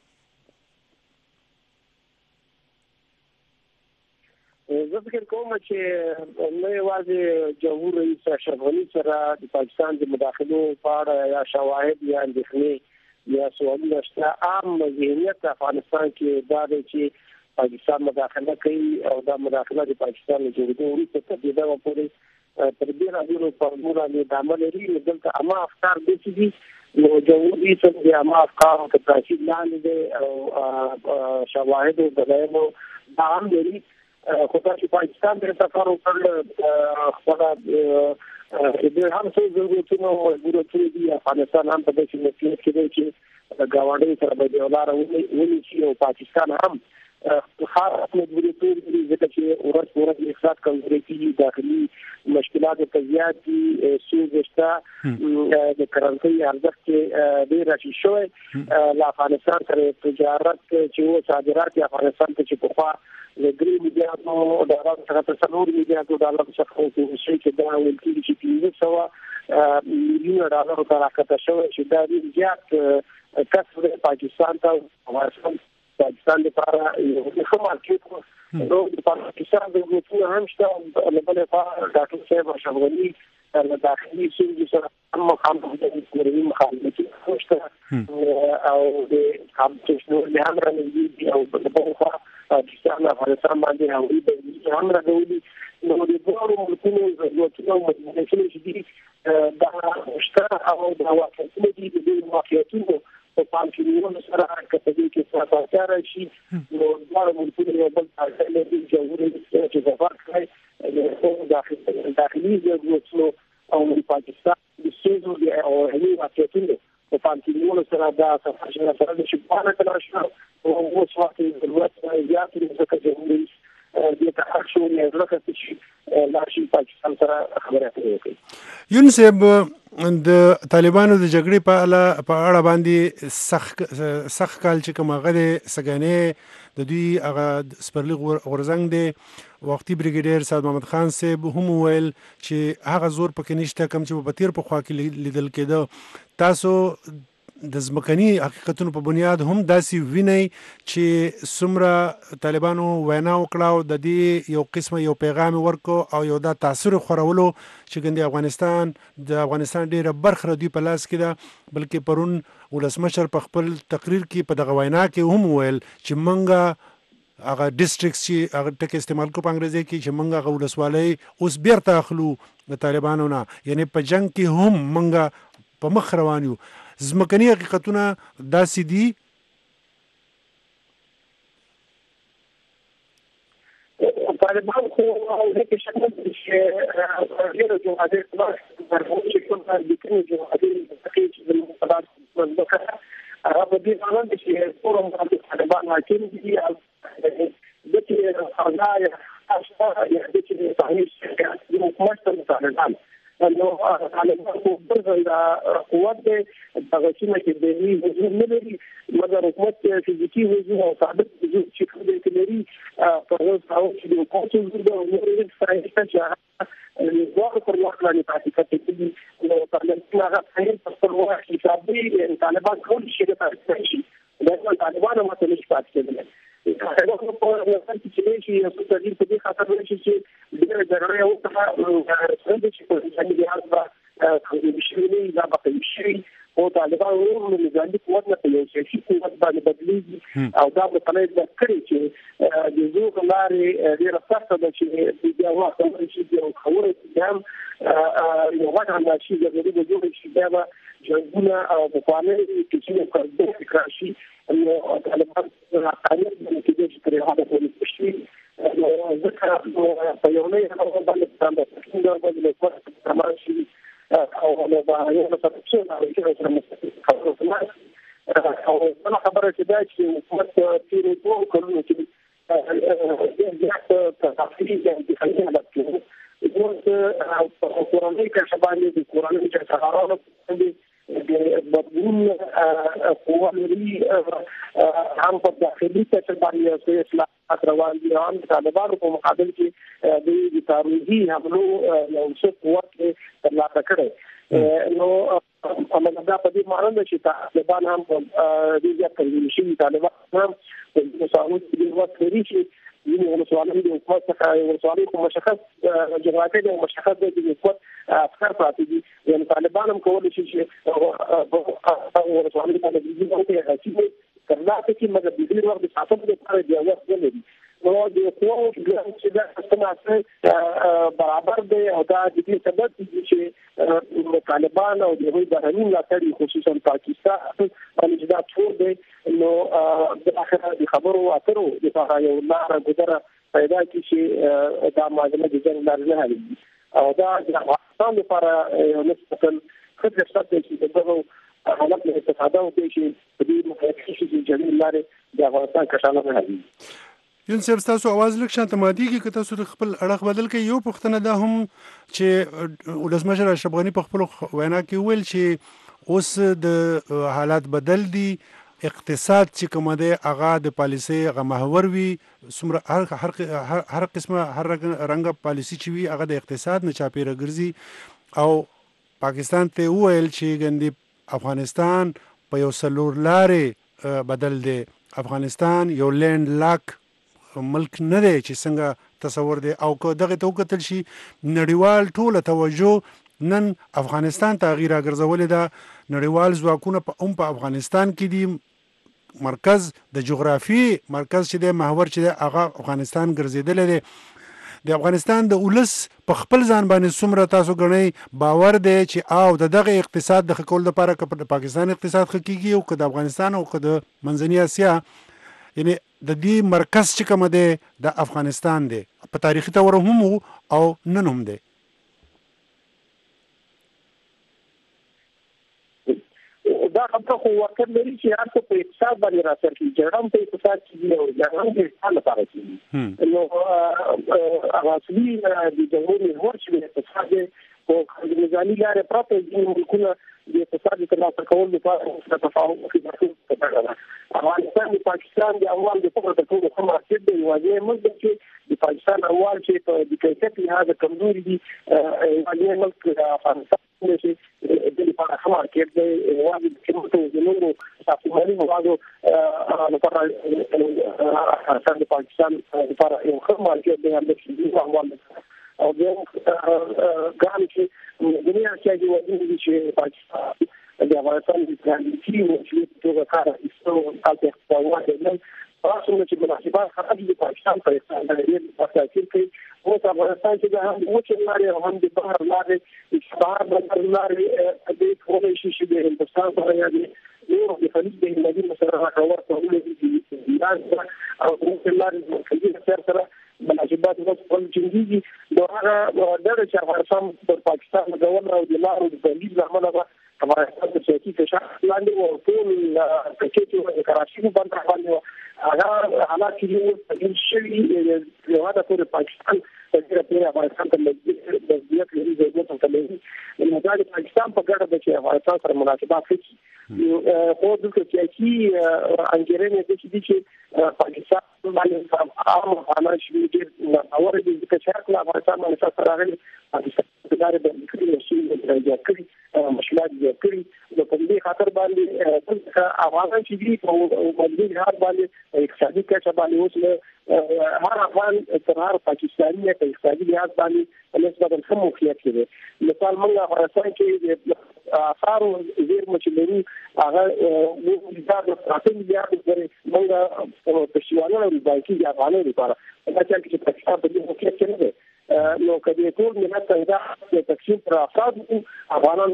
زه فکر کوم چې نه یوازې جمهور رئیس اشرف غني سره د پاکستان د مداخلو په اړه یا شواهد یا اندېښنې یا سوالونه شته، عام ذهنیت افغانستان کې دا دی چې پاکستان مداخله کوي او دا مداخله د پاکستان له جوړېدو وروسته تر دې دغه پورې تر دې راځي په موږ باندې د عمل لري دلته اما افکار د دې نو جوړې څه دي اما افکار ته تاثیر لاندې او شواهد او دلایل دا هم لري خو دا چې پاکستان د سفر وکړل خپل د هم څه ضرورتونه او ضرورتونه دي افغانستان هم په دې کې کې چې گاونډي سره به ولاره ونی چې او پاکستان هم خاص مجبوریتونه دي چې ورځ ورځ اقتصاد کمزوري کیږي داخلي مشکلات او زیات دي سوزشتا د کرنسي ارزښت کې ډیر راشي شوی ل افغانستان سره تجارت چې او صادرات افغانستان ته چې په خوا د درې میلیارډ ډالر څخه تر څلور میلیارډ ډالر څخه اوسې چې دا ویل کېږي چې پنځه سوه میلیون ډالر ته راکته شوی چې دا ډیر زیات کسب پاکستان ته افغانستان پاکستان لپاره یو ښه مارکیټ نو د پاکستان د حکومت هم شته له بل خوا ډاکټر صاحب اشرفغني د داخلي سیمې سره هم مخامخ د کورنۍ مخالفت شته او د کمپټیشن له هم راځي او په بل خوا پاکستان افغانستان باندې هغوی د هم راغلي نو د دوه ملکونو ضرورتونه او مدنیتونه چې دي دا شته او دا واقعیتونه دي د دې واقعیتونو په پام کې نیولو سره کته دي چې څه کار شي نو دا ملکونه یو بل ځای له جمهوریت چې سفر کوي د داخلي ضرورتونو او د پاکستان د سیاسي او هغوی واقعیتونو په پام کې نیولو سره دا سفر شي سره د شپانه تلاشنه او اوس وخت ضرورت زیات دي چې جمهوریت د تحقق نه لکه چې لاشي پاکستان سره خبرې کوي یونسب د طالبانو د جګړې په اړه په اړه باندې سخت سخت کال چې کوم غره سګنې د دوی هغه سپرلی غورزنګ دی وختي بریګیډیر سید محمد خان صاحب هم ویل چې هغه زور پکې نشته کوم چې په تیر په خوا کې لیدل کېده تاسو د ځمکني حقیقتونو په بنیاد هم داسې وینئ چې څومره طالبانو وینا وکړه او د دې یو قسمه یو پیغام ورکو او یو دا تاثیر خورولو چې ګندې افغانستان د افغانستان ډیره برخه دوی په لاس کې ده بلکې پرون ولسمشر په خپل تقریر کې په دغه وینا کې هم ویل چې منګه هغه ډیسټریکټ چې هغه ټکی استعمال کو په انګریزي کې چې منګه هغه ولسوالۍ اوس بیرته اخلو د طالبانو نه یعنی په جنگ کې هم منګه په مخ روان یو ځمکني حقیقتونه داسې دي طالبان خو هغه شکل چې ډېر جوړه ده ورته چې کوم د دې جوړه ده چې د مقدار مزبکه هغه په دې باندې چې فورم د طالبان حاکم دي او د دې خزای اشاره یا د دې صحیح د حکومت ته طالبان نو طالبان خو د قوت د دغه چې د دې وجود نه لري مګر حکومت فزیکی وجود او ثابت وجود چې کوم د لري په اوس او چې د حکومت وجود او نور څه چې زه پر وخت باندې پاتې کېږي نو طالبان هغه څنګه په خپل وخت حسابي طالبان ټول شي د پاتې شي دا طالبان هم ته نشي پاتې کېدل هغه په نظر کې چې شي یو څه دې په دې خاطر نشي چې ډېر ضروري او څه چې په ځانګړي لحاظ باندې شي نه دا به شي او طالبان ورو له ځانګړي قوت نه یو شي قوت باندې بدلیږي او دا په تلای د کړی چې د زوغ لارې ډېر سخت ده چې بیا واخلې چې یو خبره چې یو وخت هم شي د دې د جوړ شي بیا جنګونه او په قانون کې چې کوم کراشي نو طالبان حقانیت باندې کې چې پرې هغه په شي ځکه په یو نه هغه باندې څنګه دا باندې کومه تمام شي او نو باندې یو څه چې نو چې سره او نو خبره چې دا چې حکومت تیر دوه کلونو کې د تفصیلي د خلینو د کېږي نو قرآني کې شبانه د قرآني چې سهارانو د بدلون قوه لري هم په داخلي څه باندې چې اصلاحات روان دي هم طالبانو په مقابل کې د تاریخي حملو یو څه قوت ترلاسه کړي نو امدا په دې معنی ده چې طالبان هم په دې ځای کې شي طالبان هم په مساوات کې وخت لري چې یو مسوالې د حکومت څخه یو مسوالې په مشخص جغرافیه د مشخص د حکومت افکار پاتې دي یعنی طالبان هم کولای شي چې په مسوالې باندې د دې په راځي تر دا چې موږ د دې وخت د ساتلو لپاره د وخت ولري نو د قوو چې دا څنګه برابر دی او دا د دې سبب چې طالبان او د هغوی بهرني ملاتړي خصوصا پاکستان باندې دا ټول دی نو د اخر د خبرو اترو د لپاره یو لاره ګذره پیدا کی چې دا معاملې د جنګ لار نه حل او دا د افغانستان لپاره یو نسبتاً ښه فرصت دی چې دغه حالت له استفاده وکړي چې په دې مخکې چې جنګ لارې د افغانستان کشاله نه حل یون صاحب تاسو आवाज لک شانت مادیږي که تاسو خپل اړه بدل کړئ یو پښتنه دا هم چې ولسمشر اشرف غنی په خپل وینا کې ویل چې اوس د حالات بدل دي اقتصاد چې کوم دی هغه د پالیسي هغه محور وي څومره هر هر هر قسمه هر رنګه پالیسي چې وي هغه د اقتصاد نه چاپیره ګرځي او پاکستان ته ویل چې ګندې افغانستان په یو سلور لارې بدل دی افغانستان یو لینډ لاک ملک نه دی چې څنګه تصور دی او که دغه ته وکتل شي نړیوال ټوله توجه نن افغانستان ته غیر راګرځولې ده نړیوال ځواکونه په هم په افغانستان کې دي مرکز د جغرافي مرکز چې د محور چې د هغه افغانستان ګرځیدل دي د افغانستان د ولس په خپل ځان باندې څومره تاسو غنئ باور دی چې او د دغه اقتصاد د خکول لپاره که د پاکستان اقتصاد خکېږي او که د افغانستان او که د منځنۍ اسیا یعنی د دې مرکز چې کوم دی د افغانستان دی په تاریخي تور هم او نن هم دی دا خبره خو واقع لري چې هر څه په اقتصاد باندې راځي چې جرم په اقتصاد کې دی او جرم په اقتصاد لپاره کې نو هغه اصلي د جمهوریت ورچ په اقتصاد او د نظامي لارې پراته دي ملکونه د اقتصاد د ترلاسه کولو لپاره تفاهم کوي افغانستان د پاکستان د اول د فقر ته ټول کومه چې د واجب ملک چې د پاکستان اول چې په د کیفیت لحاظ کمزوري دي واجب ملک افغانستان چې د لپاره خبر کې د واجب کېمته د نورو ساتمالي موادو لپاره افغانستان د پاکستان لپاره یو خدمت کې د امنیت اول او د ګام چې دنیا کې د واجب چې پاکستان د افغانستان د ترانزیتي او چې توګه کار ایستو تاسو په واسطه نه تاسو چې مناسبات خراب دي پاکستان په اقتصاد باندې په تاثیر کوي او افغانستان چې د هم وچه لارې هم د بهر لارې د بهر بهر لارې د کولای شي چې د هندستان سره یا د نورو د خلیج د هندي سره راکور ته ولې دي او د لارې د خلیج سره مناسبات نو په جنګي دغه د افغانستان پر پاکستان د ډول او د لارو د تولید لامل افغانستان د سیاسي فشار لاندې او ټول پکې د کراچي باندې باندې هغه حالات چې په دې شي یو هدا پر پاکستان د دې افغانستان ته د دې لري د دې ته لري نو دا د پاکستان په ګډه د چې افغانستان سره مناسبات کوي خو د سیاسي انګیرنې د چې پاکستان باندې عام افغانان چې د اور د کچاک لا افغانستان باندې سره راغلي پاکستان د لارې د کړي شي د کړي مشکلات دي کړی نو په دې خاطر باندې افغانان چې دي په مجبور حال باندې اقتصادي کچه باندې اوس هر افغان تر هر پاکستاني په اقتصادي لحاظ باندې نسبت هم موقعیت لري مثال موږ افغانستان کې آثار زیر مچلري هغه وو د ستراتیژي میلیارډ پورې موږ په شیوانه او بانکي افغانانو لپاره دا چې پاکستان په دې موقعیت کې نه دی نو کله ټول ملت دا د تقسیم پر افراد افغانان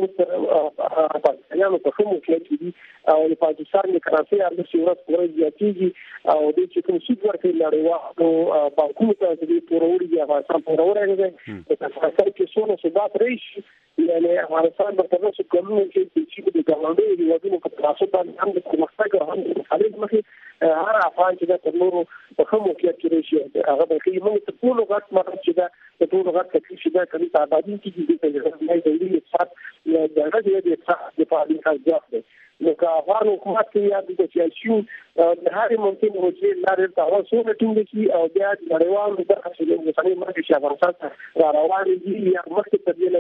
پاکستانیانو په کومو کې دي او د پاکستان د کراسي ارزښت ورځ پورې زیاتېږي او د چې کوم څه ورته لري او بانکونو ته د پوروري د افغانستان پوروري دی د افغانستان کې څونه ثبات راشي یعنی افغانستان په تاسو کومو کې چې د ګاونډي د ودونو په تاسو باندې هم د مختګ هم د خالد مخې هر افغان چې د نورو په کومو کې راشي هغه د خیمه په ټول وخت مرسته چې د ټول وخت تکلیف شي د کلی آبادی کې د دې د دې اقتصاد د هغه د اقتصاد د فعالیت ځواک دی نو که افغان حکومت کې یا د سیاسي د هر ممکن وجې لارې ته اوسونه ټینګ شي او بیا د نړیوالو د اصلي مسلې مرکز افغانستان را روان دي یا مخکې تبدیل لري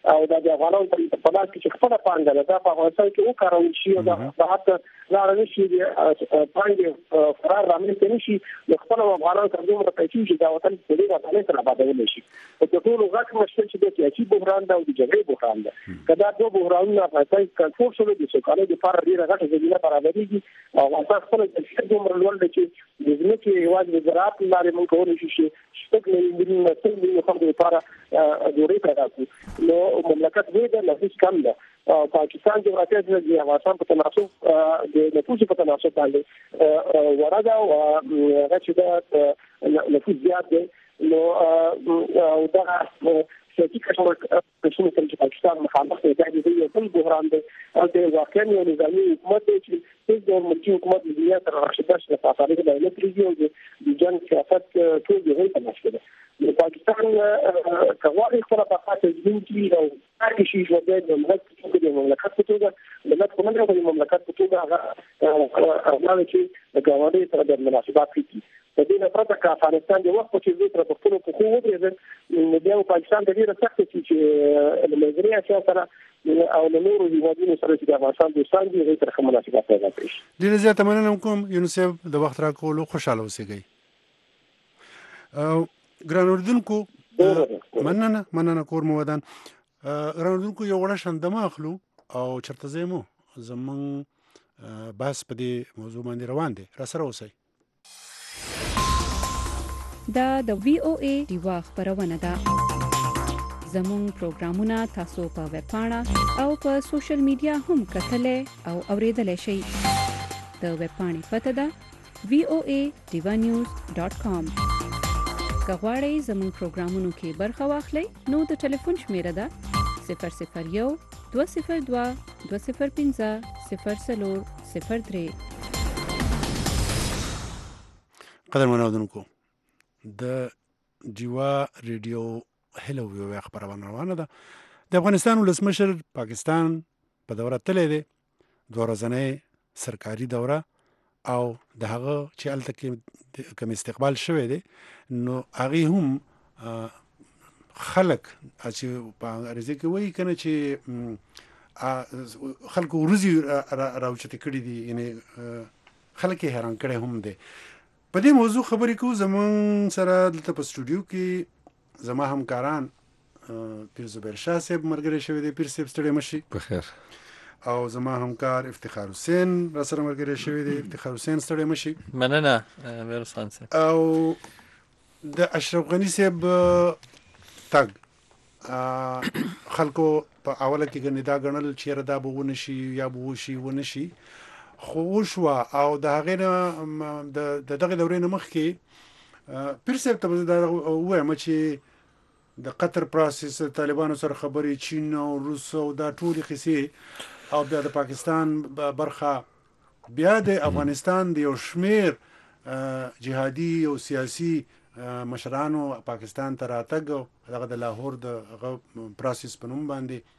او د افغانانو په لاس کې چې خپله پانګه ده دا په افغانستان کې وکارول شي او دا حتی لاره نشي پانګې فرار رامنځته نشي نو خپل افغانانو ته دومره پیسې چې دا وطن په دې باندې سره آبادولی شي په ټولو غټ مشکل چې د سیاسي بحران ده او د جګړې بحران ده که دا دوه بحرانونه افغانستان کنټرول شول د سوکالۍ لپاره ډېره غټه زمینه برابرېږي او افغانستان خپله ظرفیت دومره لوړ دی چې د ځمکې یوازې د زراعت له لارې موږ کولی شو چې شپږ میلیونه سل میلیونه خلکو لپاره ډوډۍ پیدا کړو نو مملکت لوی دی نفوس کم ده پاکستان جغرافیه د افغانستان په تناسب د نفوس په تناسب باندې وړه ده او هغه چې ده نفوس زیات دی نو او دغه سیاسي کشمکشونه سره چې پاکستان مخامخ دی دا د یو بل بحران دی او د واقعا یو نظامي حکومت دی چې هیڅ ډول ملکي حکومت د دنیا سره راشدش نه پاتې دی نه پریږي او د جنګ سیاست ټول دی په مشکل دی د پاکستان کواړي خپل په خاطر ځین کې او هر شي ژوندۍ د مملکت د مملکت په توګه د کومه د مملکت په توګه هغه هغه چې د ګاونډي سره د مناسبات کوي په دې نه پرته که افغانستان د وخت په چې زه تر پښتنو په خو ودرېږم نو بیا پاکستان د ډېره سخته شي چې له ملګري اسیا سره او له نورو هېوادونو سره چې د افغانستان دوستان دي هغوی سره ښه مناسبات پیدا کړي شي. ډېره زیاته مننه کوم یونس صاحب د وخت راکولو خوشحاله اوسېږئ. ګران اردوونکو مننه مننه کور مو ودان. ګران اردوونکو یو وړه شندمه اخلو او چېرته ځئ مو زموږ بحث په دې موضوع باندې روان دی را سره اوسئ. دا د وی او ای ډیوا خبرونه ده. زموږ پروګرامونه تاسو په ویب پاڼه او په سوشل میډیا هم کتلای او اوریدلای شئ. د ویب پاڼې پته ده وی او ای ډیوا نیوز ډاټ کام. که غواړئ زموږ پروګرامونو کې برخه واخلئ نو د ټلیفون شمیره ده صفر صفر یو دوه صفر دوه دوه صفر پنځه صفر څلور صفر درې. قدرمنو اورېدونکو د ډیوا ریډیو هلو یو خبرونه روانه ده. د افغانستان ولسمشر پاکستان په دوره تللی دی دوه ورځنۍ سرکاري دوره او د هغه چې هلته کې کوم استقبال شوی دی نو هغې هم خلک چې په انګریزي کې وایي که نه چې خلکو ورځې راوچتې کړي دي یعنې خلک یې حیران کړی هم دی. په دې موضوع خبرې کوو زموږ سره دلته په سټوډیو کې زما همکاران پیر زبیر شاه صاحب ملګری شوی دی. پیر صاحب ستړی مه شئ. بخیر. او زما همکار افتخار حسین را سره ملګری شوی دی. افتخار حسین ستړی مه شئ. مننه میرویس خان صاحب. او د اشرف غني صاحب تګ خلکو په اوله کې ګڼې دا ګڼل چېرې دا به ونه شي یا به وشي ونه شي خو وشوه او د هغې نه د دغې دورې نه مخکې پیر صاحب ته به دا ووایم چې د قطر پروسس طالبانو سره خبرې چین او روس او دا ټولې قصې او بیا د پاکستان برخه بیا د افغانستان د یو شمېر جهادي او سیاسي مشرانو پاکستان ته راتګ دغه د لاهور د هغه پروسس په نوم باندې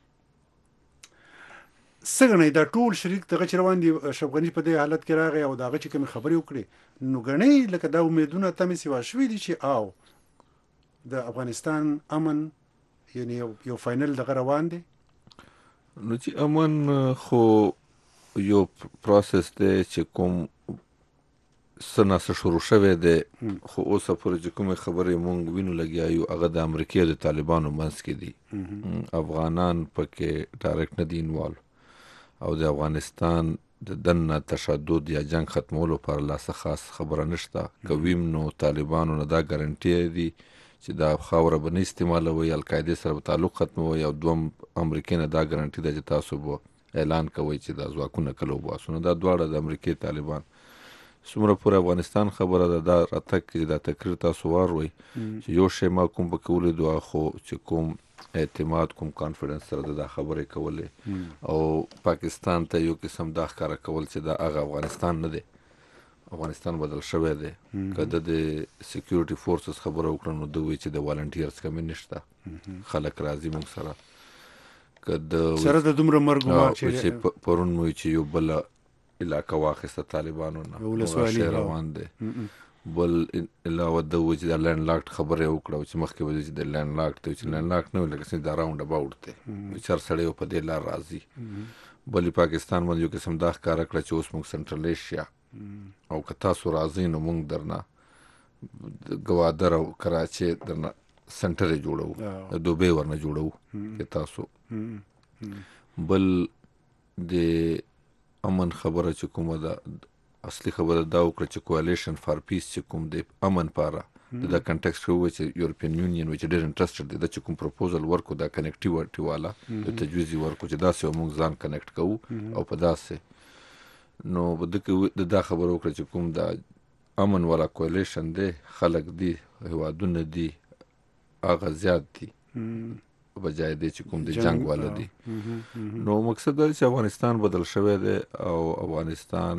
څنګه دا ټول شریک دغه چې روان دي. اشرف غني په دې حالت کې راغی او د هغه چې کومې خبرې وکړې نو ګڼئ لکه دا امیدونه تمې سوا شوي دي چې او د افغانستان امن یعنی یو فاینل دغه روان دی. نو چې امن خو یو پروسس دی چې کوم څه نه څه شروع شوی دی خو اوسه پورې چې کومې خبرې مونږ وینو لګیا یو هغه د امریکې او د طالبانو منځ کې دي. افغانان پکې ډایرکټ نه دي انوالو او د افغانستان د دننه تشدد یا جنگ ختمولو پر لاسه خاص خبره نشته. که ویم نو طالبانو نه دا ګارنټي دي چې دا خاوره به نه استعمالوي القاعدې سره به تعلق ختموي او دوم امریکې نه دا ګارنټي ده چې تاسو به اعلان کوئ چې دا ځواکونه کله وباسو. نو دا دواړه د امریکې طالبان څومره پورې افغانستان خبره ده دا راتګ کې دا تقریر تاسو واروئ چې یو شی ما کوم پکې ولیدو خو چې کوم اعتماد کوم کانفیډنس سره دا خبرې کولې او پاکستان ته یو قسم دا ښکاره کول چې دا هغه افغانستان نه دی. افغانستان بدل شوی دی. که د سکیورټي فورسز خبره وکړه نو دوی چې د والنټیرز کمې نشته خلک راځي موږ سره که د سره د دومره مرګ مار چې پرون مو چې یو بل علاقه واخیسته طالبانو نه ولسوالي روان دی بل علاوه د و چې د لینډ لاکډ خبره وکړه چې مخکې وځي چې د لینډ لاکډ ته چې لینډ لاکډ نه لکه څنګه دا راوند اباوټ ته چې سړی په دې لار راځي بل پاکستان باندې یو قسم دا ښکارا کړ چې اوس موږ سنټرل ایشیا او که تاسو راځئ نو موږ درنه ګوادر او کراچي درنه سنټر جوړو دوبه ورنه جوړو چې تاسو بل د امن خبره چې کومه ده اصلي خبره دا وکړه چې کواليشن فار پیس چې کوم د امن پاره د کنټکسټ هو چې یورپین یونین وچ ډېر انټرېسټډ دي چې کوم پروپوزل ورکو دا کنیکټیویټي والا د تجویزي ورکو چې دا سه موږ ځان کنیکټ کوو او په داسې نو د دا خبره وکړه چې کوم دا امن والا کواليشن دی خلک دی هوادونه دی اغه زیات دي بجای دی چې کوم د جنگ والا دي نو مقصد دا چې افغانستان بدل شوی دی او افغانستان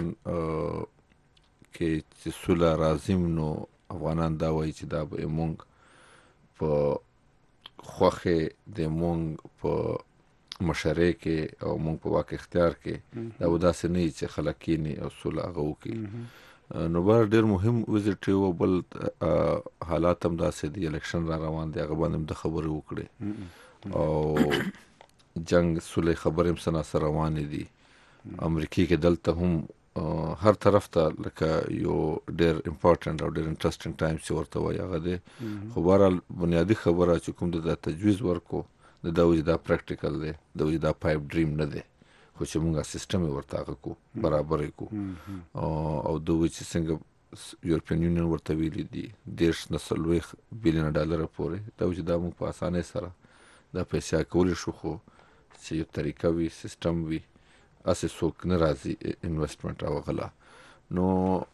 کې چې سوله راځم نو افغانان دا وایي چې دا به مونږ په خوخه د مونږ په مشره کې او مونږ په واقع اختیار کې دا وداسې نه چې خلکینی او سوله غو کې نو بار ډیر مهم وزټ یو بل حالات هم داسې دی الیکشن را روان دی هغه باندې د خبرې وکړي او جنگ سولې خبرې هم سنا سره روان دي امریکای کې دلته هم هر طرف ته لکه یو ډیر امپورټنت او ډیر انټرېسټینګ ټایم چې ورته وایي هغه دی خو بهرحال بنیادی خبره چې کوم د تجویز ورکو د دا وجه دا پریکټیکل دی د وجه دا پایپ ډریم نه دی خو چې موږ سیستم ورته کو برابر کو او د وجه څنګه یورپین یونین ورته ویلي دي دیش نسلوي بلین ډالر پورې دا وجه دا موږ په اسانه سره دا پیسې کولی شو خو چې یو طریقه وي سیستم وي اسې څوک نه راځي انویسټمنټ او غلا نو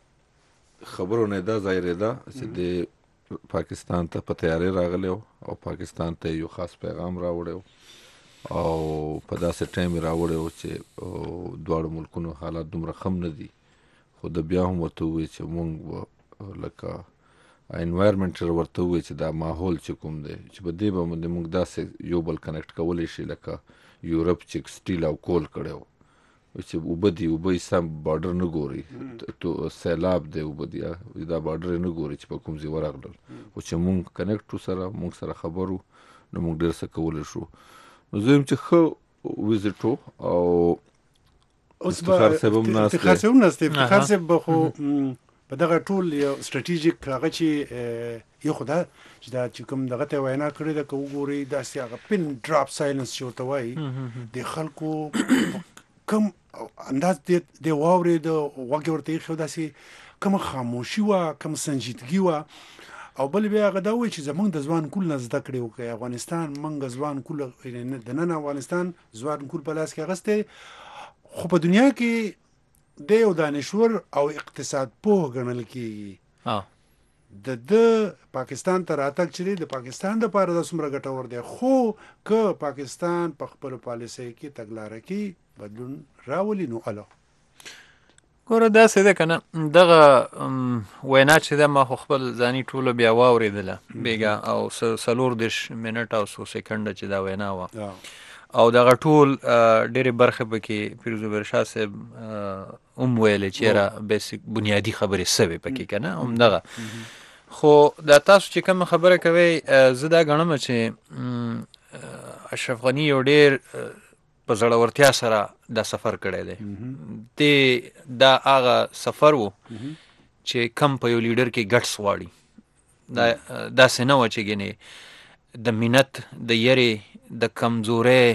خبرو نه دا ظاهر ده چې د پاکستان ته په تیاری راغلی او پاکستان ته یو خاص پیغام راوړی او په داسې ټایم راوړی چې دواړو ملکونو حالات دومره خم نه دي خو د بیا هم ورته ووایي چې موږ لکه انوایرمنټ ورته وي چې دا ماحول چې کوم دی چې په دې باندې موږ داسې یو بل کنیکټ کولی شي لکه یورپ چې سټیل او کول کړو چې وبدي وبې سم بارډر نه ګوري ته سیلاب دی وبدي دا بارډر نه ګوري چې په کوم ځای ورغلل او چې موږ کنیکټ سره موږ سره خبرو نو موږ ډیر څه کولای شو نو زه هم چې خو ویزټو او اوس به افتخار سبب نسته افتخار سبب خو په دغه ټول یو استراتیژیک هغه چې یو خدای چې دا چې کوم دغه ته وینا کړی دا کو ګوري دا سي هغه پن ډراپ سایلنس چې ورته وایي د خلکو کم انداز د د واوري د وګ ورته خو دا سي کوم خاموشي وا کوم سنجیدګي وا او بل بیا هغه دا وایي چې زمونږ د ځوان کول نه زده کړی وکي افغانستان منګ ځوان کول د نن افغانستان ځوان کول په لاس کې غسته خو په دنیا کې د یو دانشور او اقتصاد پوه ګڼل کیږي د د پاکستان ته راتګ چې د پاکستان د لپاره د څومره ګټور دی خو که پاکستان په خپل پالیسۍ کې تګلارې کې بدلون راولي نو اله ګوره داسې ده که نه دغه وینا چې ده ما خو خپل ځاني ټوله بیا واورېدله بېګا او څلور دېرش منټ او څو سکنډه چې دا وینا وه او دغه ټول ډېرې برخې پکې فیروز برشاه صاحب هم ویلې چې یاره بیسیک بنیادي خبرې سوې پکې که نه همدغه خو دا تاسو چې کومه خبره کوئ زه دا ګڼم چې اشرف غني یو ډېر په زړورتیا سره دا سفر کړی دی دی دا هغه سفر و چې کم په یو لیډر کې ګټس غواړي دا داسې نه وه چې ګنې د منت د یرې د کمزورۍ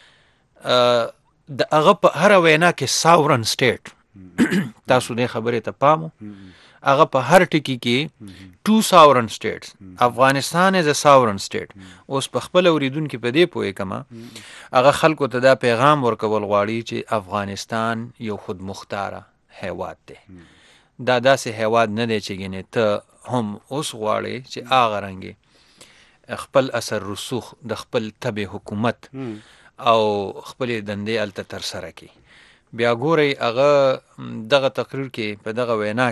د هغه په هره وینا کې ساورن سټیټ تاسو دې خبرې ته پام هغه په هر ټکي کې ټو ساورن سټیټس افغانستان از ا ساورن سټیټ اوس په خپل اوریدونکو په دې پوهې کما هغه خلکو ته دا پیغام ورکول غواړي چې افغانستان یو خود مختاره هیواد دی دا داسې هیواد نه دی چې ګنې ته هم اوس غواړي چې هغه رنګې خپل اثر رسوخ د خپل تبع حکومت او خپل دندې الته تر سره کی بیا ګوري هغه دغه تقریر کې په دغه وینا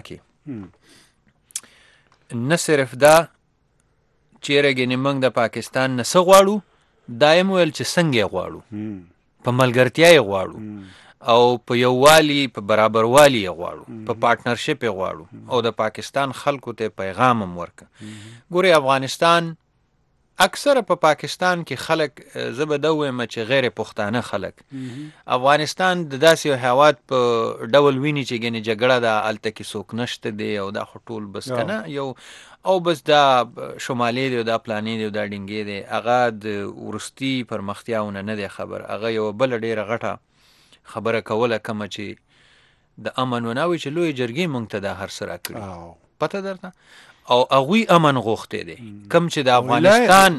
کې نه صرف دا چیرې ګنې موږ د پاکستان نه څه غواړو دایم ویل چې څنګه غواړو په ملګرتیا یې غواړو او په یووالي په برابروالي یې غواړو، په پارټنرشپ یې غواړو او د پاکستان خلکو ته پیغام هم ورکړه. ګورئ افغانستان اکثره په پاکستان کې خلک زه به دا ووایم چې غیر پښتانه خلک افغانستان د داسې یو هیواد په ډول ویني چې ګنې جګړه ده، هلته کې څوک نشته دی او دا خو ټول بس که نه یو او بس دا شمالي دی او دا پلانې دی او دا ډینګې دی، هغه د وروستي پرمختیاونه نه دی خبر. هغه یوه بله ډېره غټه خبره کوله کومه چې د امن ونه وي چې لویې جرګې موږ ته دا هر څه راکړي، پته درته؟ او هغوی امن غوښتی دی، کوم چې د افغانستان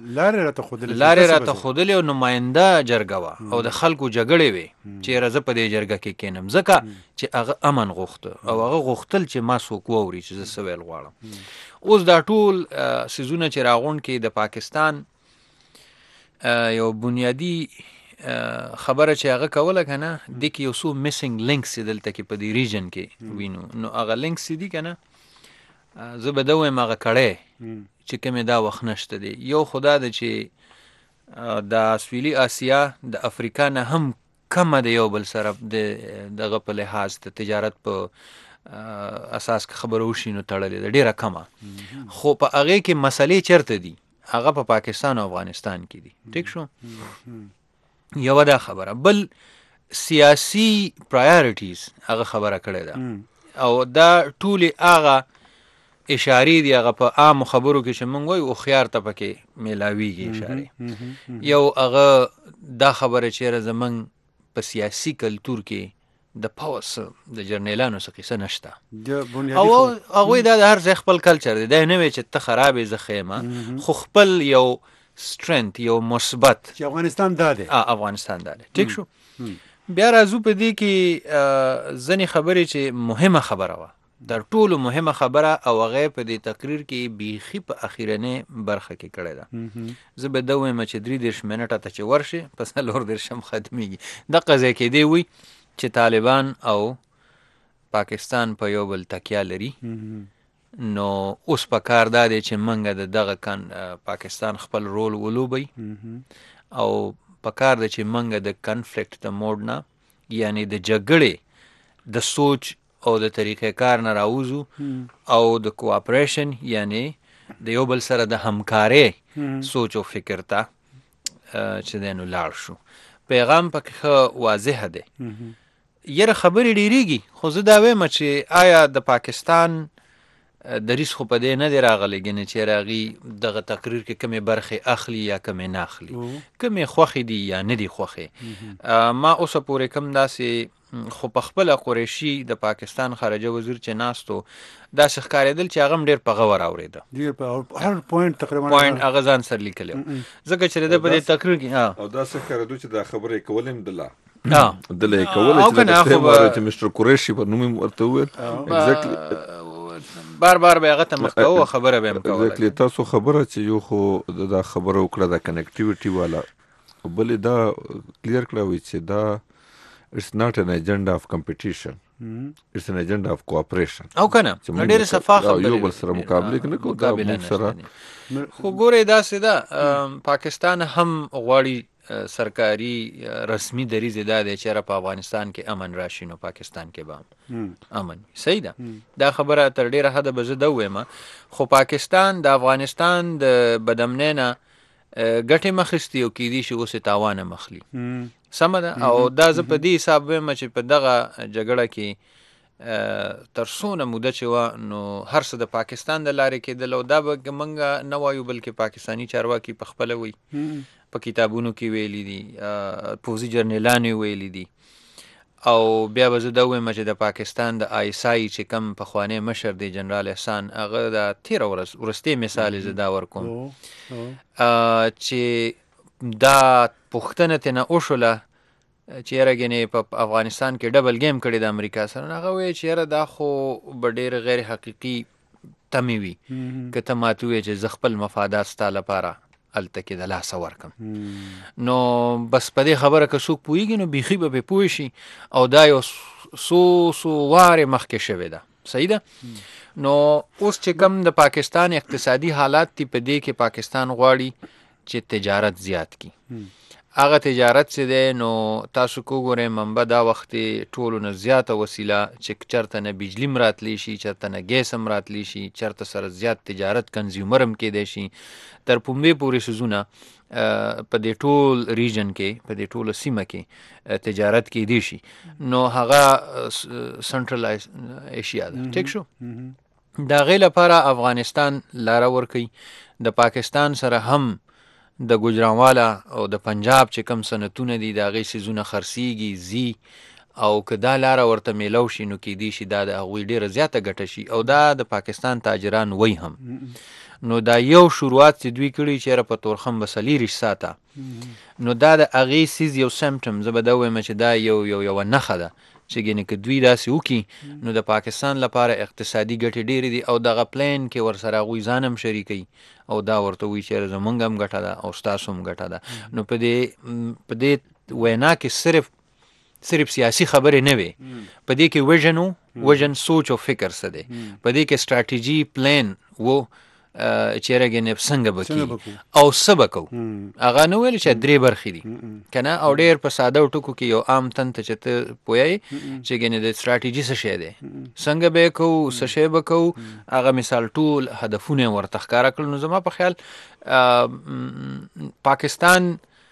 لارې راته ښودلې او نماینده جرګه وه او د خلکو جګړې وې چې یاره زه په دې جرګه کې کینم، ځکه چې هغه امن غوښته او هغه غوښتل چې ما څوک واوري چې زه څه ویل غواړم. اوس دا ټول څیزونه چې راغونډ کې د پاکستان یو بنیادي خبره چې هغه کوله که نه، دې کې یو څو میسنګ لینکس دلته کې په دې ریجن کې وینو، نو هغه لینکس دي که نه زه به دا ویم هغه کړی چې کومې دا وخت نشته دی. یو خو دا ده چې د سویلي آسیا د افریقا نه هم کمه د یو بل سره د دغه په لحاظ د تجارت په اساس که خبره وشي نو تړلې ده، ډېره کمه، خو په هغې کې مسلې چېرته دي؟ هغه په پاکستان او افغانستان کې دي. ټیک شو؟ یوه دا خبره. بل سیاسي پرایارټیز هغه خبره کړې ده او دا ټولې هغه اشارې دي هغه په عامو خبرو کې چې موږ وایو هوښیار ته پکې میلاویږي اشارې. یو هغه دا خبره چېرې زموږ په سیاسي کلتور کې د پوس د جرنیلانو څه قصه نشته او هغوی دا د هر ځای خپل کلچر دی، دا نه وی چې ته خراب یې زه ښه یم، خو خپل یو سترنت یو مثبت چې افغانستان دا دی افغانستان دا دی. ټیک شو؟ بیا راځو په دې کې ځینې خبرې چې مهمه خبره وه، در ټولو مهمه خبره او هغه په دې تقریر کې بیخي په اخیرنۍ برخه کې کړې ده. زه به دا ووایم چې درې دېرش منټه ته چې ورشي په څلور دېرشم ختمېږي. دغه ځای کې دی وي چې طالبان او پاکستان په یو بل تکیه لري، نو اوس په کار دا دی چې موږ د دغه کان پاکستان خپل رول ولوبئ او په کار دی چې موږ د کنفلیکټ د موډ نه یعنی د جګړې د سوچ او د طریقې کار نه راوځو او د کوآپریشن یعنی د یو بل سره د همکارۍ سوچ او فکر ته چې دی نو لاړ شو. پیغام پکې ښه واضحه دی. یره خبرې ډېرېږي خو زه دا وایم چې آیا د پاکستان دریځ خو په دې نه دی راغلی ګنې چې هغې دغه تقریر کې کومې برخې اخلي یا کومې نه اخلي، کومې خوښې دي یا نه دي خوښې. ما اوسه پورې کوم داسې خو په خپله قریشي د پاکستان خارجه وزیر چې ناستو داسې ښکارېدل چې هغه هم ډېر په غور اورېده، هر پوینټ تقریبا پوینټ هغه ځان سره لیکلی و، ځکه چې د په دې تقریر کې او داسې ښکارېدو چې دا خبره یې کول هم دله دله یې کوله چې د استعمار چې مستر قریشي په نوم یې ورته وویل بار بار به هغه ته مخ کوو خبره به هم کوله. اګزیکټلی تاسو خبره چې یو خو دا خبره وکړه د کنیکټیویټي والا، بلې دا کلیر کړه وي چې دا it's not an agenda of competition, it's an agenda of cooperation. او کنه ډېرې صفا خبرې یو بل سره مقابله نه کوو، دا موږ سره خو ګورئ داسې ده پاکستان هم غواړي سرکاري رسمي دریځ دا دی چې په افغانستان کې امن راشي نو پاکستان کې به امن وي. صحیح ده، دا خبره تر ډېره حده به زه دا ووایم، خو پاکستان د افغانستان د بدامنۍ نه ګټې مخیستي او کیدای شي اوس یې تاوان هم اخلي. سمه ده او دا زه په دې حساب وایم چې په دغه جګړه کې تر څونه موده چې وه نو هر څه د پاکستان د لارې کېدل او دا به موږ نه وایو بلکې پاکستاني چارواکي په خپله وایي، په کتابونو کې ویلي دي، پوځي جرنیلانو یې ویلي دي. او بیا به زه دا ووایم چې د پاکستان د آی اس آی چې کوم پخوانی مشر دی جنرال احسان، هغه د تېره ورځ وروستی مثال یې زه دا ورکوم چې دا پوښتنه ترېنه وشوله چې یاره ګنې په افغانستان کې ډبل گیم کړی د امریکا سره، هغه وایي چې یاره دا خو به ډېر غیر حقیقي تمې وي که ته ماته ووایې چې زه خپل مفادات ستا لپاره هلته کې د لاسه ورکم. نو بس په دې خبره که څوک پوهېږي نو بیخي به پرې پوه شي او دا یو څو څو وارې مخکې شوې ده. صحیح ده. نو اوس چې کوم د پاکستان اقتصادي حالات دي په دې کې پاکستان غواړي چې تجارت زیات کړي هغه تجارت چې دی نو تاسو کو ګورئ منبع دا وخت ټولو نه زیاته وسیله چې چرته نه بجلی م راتلی شي، چرته نه ګیس هم راتلی شي، چرته سره زیات تجارت کنزیومر هم کیدی شي، تر پومبې پورې سیزونه په دې ټول ریجن کې په دې ټوله سیمه کې تجارت کیدی شي، نو هغه سنټرلایز ایشیا ده. ټیک شو. د هغې لپاره افغانستان لاره ورکوي. د پاکستان سره هم د ګوجرانواله او د پنجاب چې کم صنعتونه دي د هغې څیزونه خرڅېږي ځي، او که دا لاره ورته میلو شي نو کیدی شي دا د هغوی ډېره زیاته ګټه شي، او دا د پاکستان تاجران وی هم. نو دا یو شروعات چې دوی کړي چېرې په تورخم به څلېرویشت ساعته، نو دا د هغې څیز یو سمپټم، زه به دا ووایم چې دا یو یو یوه نښه ده چې ګینې که دوی داسې وکړي نو د پاکستان لپاره اقتصادي ګټې ډېرې دي، او دغه پلین کې ورسره هغوی ځان هم شریکوي او دا ورته وایي چې زمونږ هم ګټه ده او ستاسو هم ګټه ده. نو په دې په دې وینا کې صرف صرف سیاسي خبرې نه وي، په دې کې ویژن و، ویژن سوچ او فکر څه دی، په دې کې سټراټیجي پلین و چېرې ګینې څنګه به کي او څه به کوو. هغه نه ویل چې درې برخې دي که نه، او ډېر په ساده ټکو کې یو عام تن ته چې ته پوهیې چې ګینې د سټراټیجي څه شی دی، څنګه به یې کوو، څه شی به کوو، هغه مثال ټول هدفونه یې ورته ښکاره کړل. نو زما په خیال پاکستان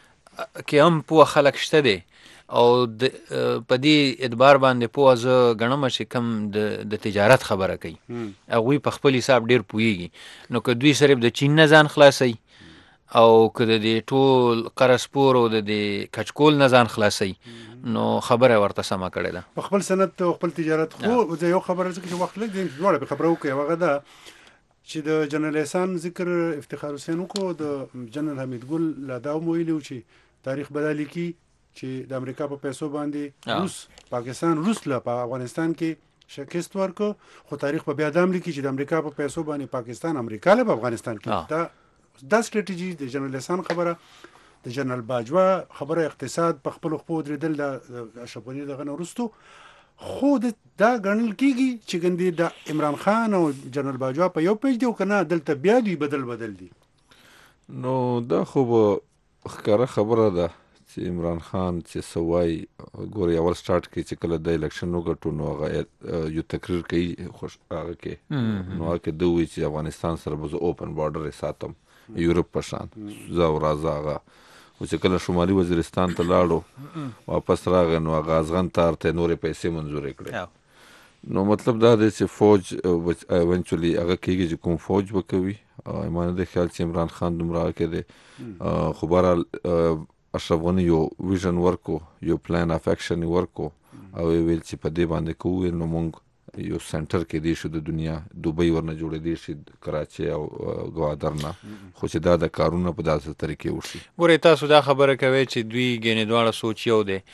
کې هم پوه خلک شته دی، او د په دې اعتبار باندې پوه زه ګڼم چې کم د تجارت خبره کوي هغوی په خپل حساب ډېر پوهېږي. نو که دوی صرف د چین نه ځان خلاصوي او که د دې ټول قرض پور او د دې کچکول نه ځان خلاصوي نو خبره ورته سمه کړې ده په خپل صنعت او خپل تجارت. خو زه یو خبره ځکه چې وخت لږ دی دواړه به خبره وکړو، هغه ده چې د جنرال احسان ذکر افتخار حسین وکړو، د جنرال حمید ګل لا دا هم ویلي چې تاریخ به دا لیکي چې د امریکا په پیسو باندې روس پاکستان روس له په افغانستان کې شکست ورکو، خو تاریخ په بیا دا هم لیکي چې د امریکا په پیسو باندې پاکستان امریکا له په افغانستان کې دا دا سټریټیجي د جنرال احسان خبره، د جنرال باجوا خبره، اقتصاد په خپل خپل درېدل د اشرف غني دغه نه وروستو، خو دا ګڼل کېږي چې ګندې د عمران خان او جنرال باجوا په یو پیج دی او که نه دلته بیا دوی بدل بدل دي. نو دا خو به ښکاره خبره ده چې عمران خان چې څه وایي، ګورې اول سټارټ کې چې کله د الیکشن وګټو نو هغه یو تقریر کوي خوش هغه کې نو هغه کې ده وایي چې افغانستان سره به زه اوپن بارډر یې ساتم یورپ په شان، زه او راځه هغه. خو چې کله شمالي وزیرستان ته لاړو واپس راغی نو هغه ازغن تار ته نورې پیسې منظورې کړې. نو مطلب دا دی چې فوج ایونچولی هغه کېږي چې کوم فوج به کوي. ما نه دی خیال چې عمران خان دومره هغه کې دی، خو بهرحال اشرف غني یو ویژن ورکو، یو پلان اف اکشن ورکو، او ویل چې په دې باندې کوو نو موږ یو سنټر کې دی شو د دنیا، دوبۍ ورنه جوړې دی شي، کراچي او ګوادر نه، خو چې دا د کارونه په داسې طریقې وشي. ګورئ تاسو دا خبره کوئ چې دوی ګینې دواړه سوچ یو دی،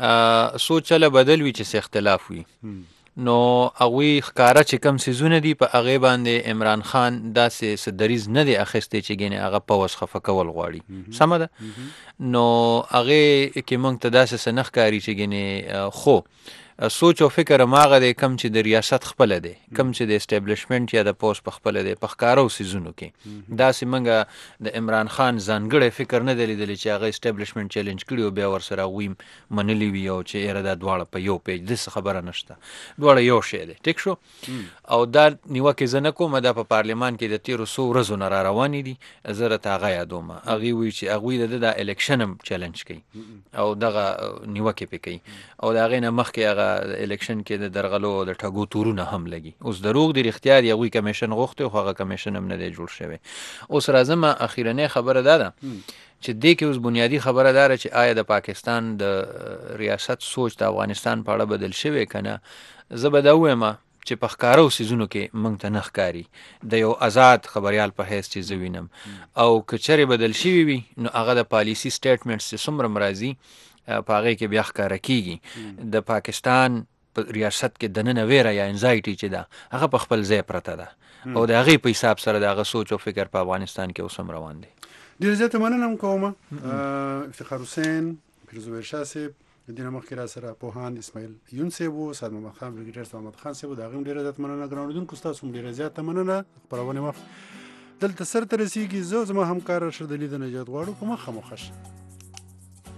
سوچ هله بدل وي چې څه اختلاف وي، نو هغوی ښکاره چې کم څیزونه دي په هغې باندې عمران خان داسې څه دریځ نه دی اخیستی چې ګینې هغه پوځ خفه کول غواړي، سمه ده. نو هغې کې موږ ته داسې څه نه ښکاري چې ګینې خو سوچ او فکر هماغه دی کم چې د ریاست خپله دی، کم چې د اسټیبلیشمنټ یا د پوسټ په خپله دی په ښکارو څیزونو کې. داسې موږ د عمران خان ځانګړی فکر نه دی لیدلی چې هغه اسټیبلیشمنټ چیلنج کړي او بیا ورسره هغوی منلي وي او چې یاره دا دواړه په یو پیج، داسې خبره نشته، دواړه یو شی دی. ټیک شو. او دا نیوکې زه نه کوم، دا په پارلمان کې د تېرو څو ورځو نه را روانې دي، زه راته هغه یادوم. هغوی وایي چې هغوی د ده دا الیکشن هم چیلنج کوي او دغه نیوکې پې کوي، او د هغې نه مخکې هغه الیکشن کې د درغلو او د ټګو تورونه هم لګي. اوس دروغ دي رښتیا دي، هغوی کمیشن غوښتی خو هغه کمیشن هم نه دی جوړ شوی. اوس راځم اخیرنۍ خبره دا ده چې دې کې اوس بنیادی خبره دا ده چې آیا د پاکستان د ریاست سوچ د افغانستان په اړه بدل شوی که نه. زه به دا ووایم چې په ښکارو څیزونو کې موږ ته نه ښکاري، د یو آزاد خبریال په حیث چې زه وینم، او که چرې بدل شوي وي نو هغه د پالیسي سټیټمنټس چې څومره م راځي په هغې کې بیا ښکاره کېږي. د پاکستان په ریاست کې دننه ویره یا انزایټي چې ده هغه په خپل ځای پرته ده، او د هغې په حساب سره د هغه سوچ او فکر په افغانستان کې اوس هم روان دی. ډېر زیاته مننه هم کومه افتخار حسین، پیروزو شاه صاحب، د دې نه مخکې را سره پوهاند اسماعیل یون صاحب و، سعد محمد خان، بریګیډیر سعد محمد خان صاحب، د هغې هم ډېره زیاته مننه. ګرانو اورېدونکو ستاسو هم ډېره زیاته مننه. خپرونې وخت دلته سر ته رسېږي. زه زما همکار رشد علي د نجات غواړو په مخه مو ښه شه.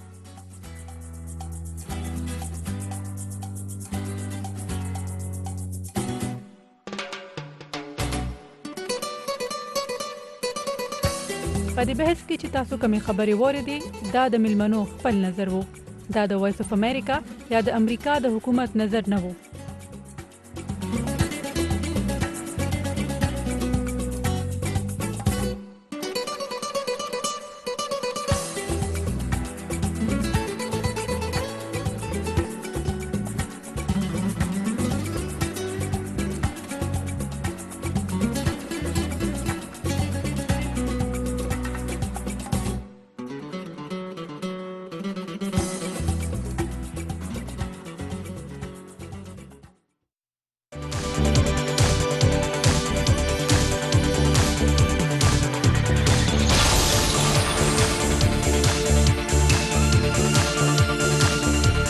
په دې بحث کې چې تاسو کومې خبرې واورېدې دا د ملمنو خپل نظر وو. دا د وایس اف امریکا یا د امریکا د حکومت نظر نه وو.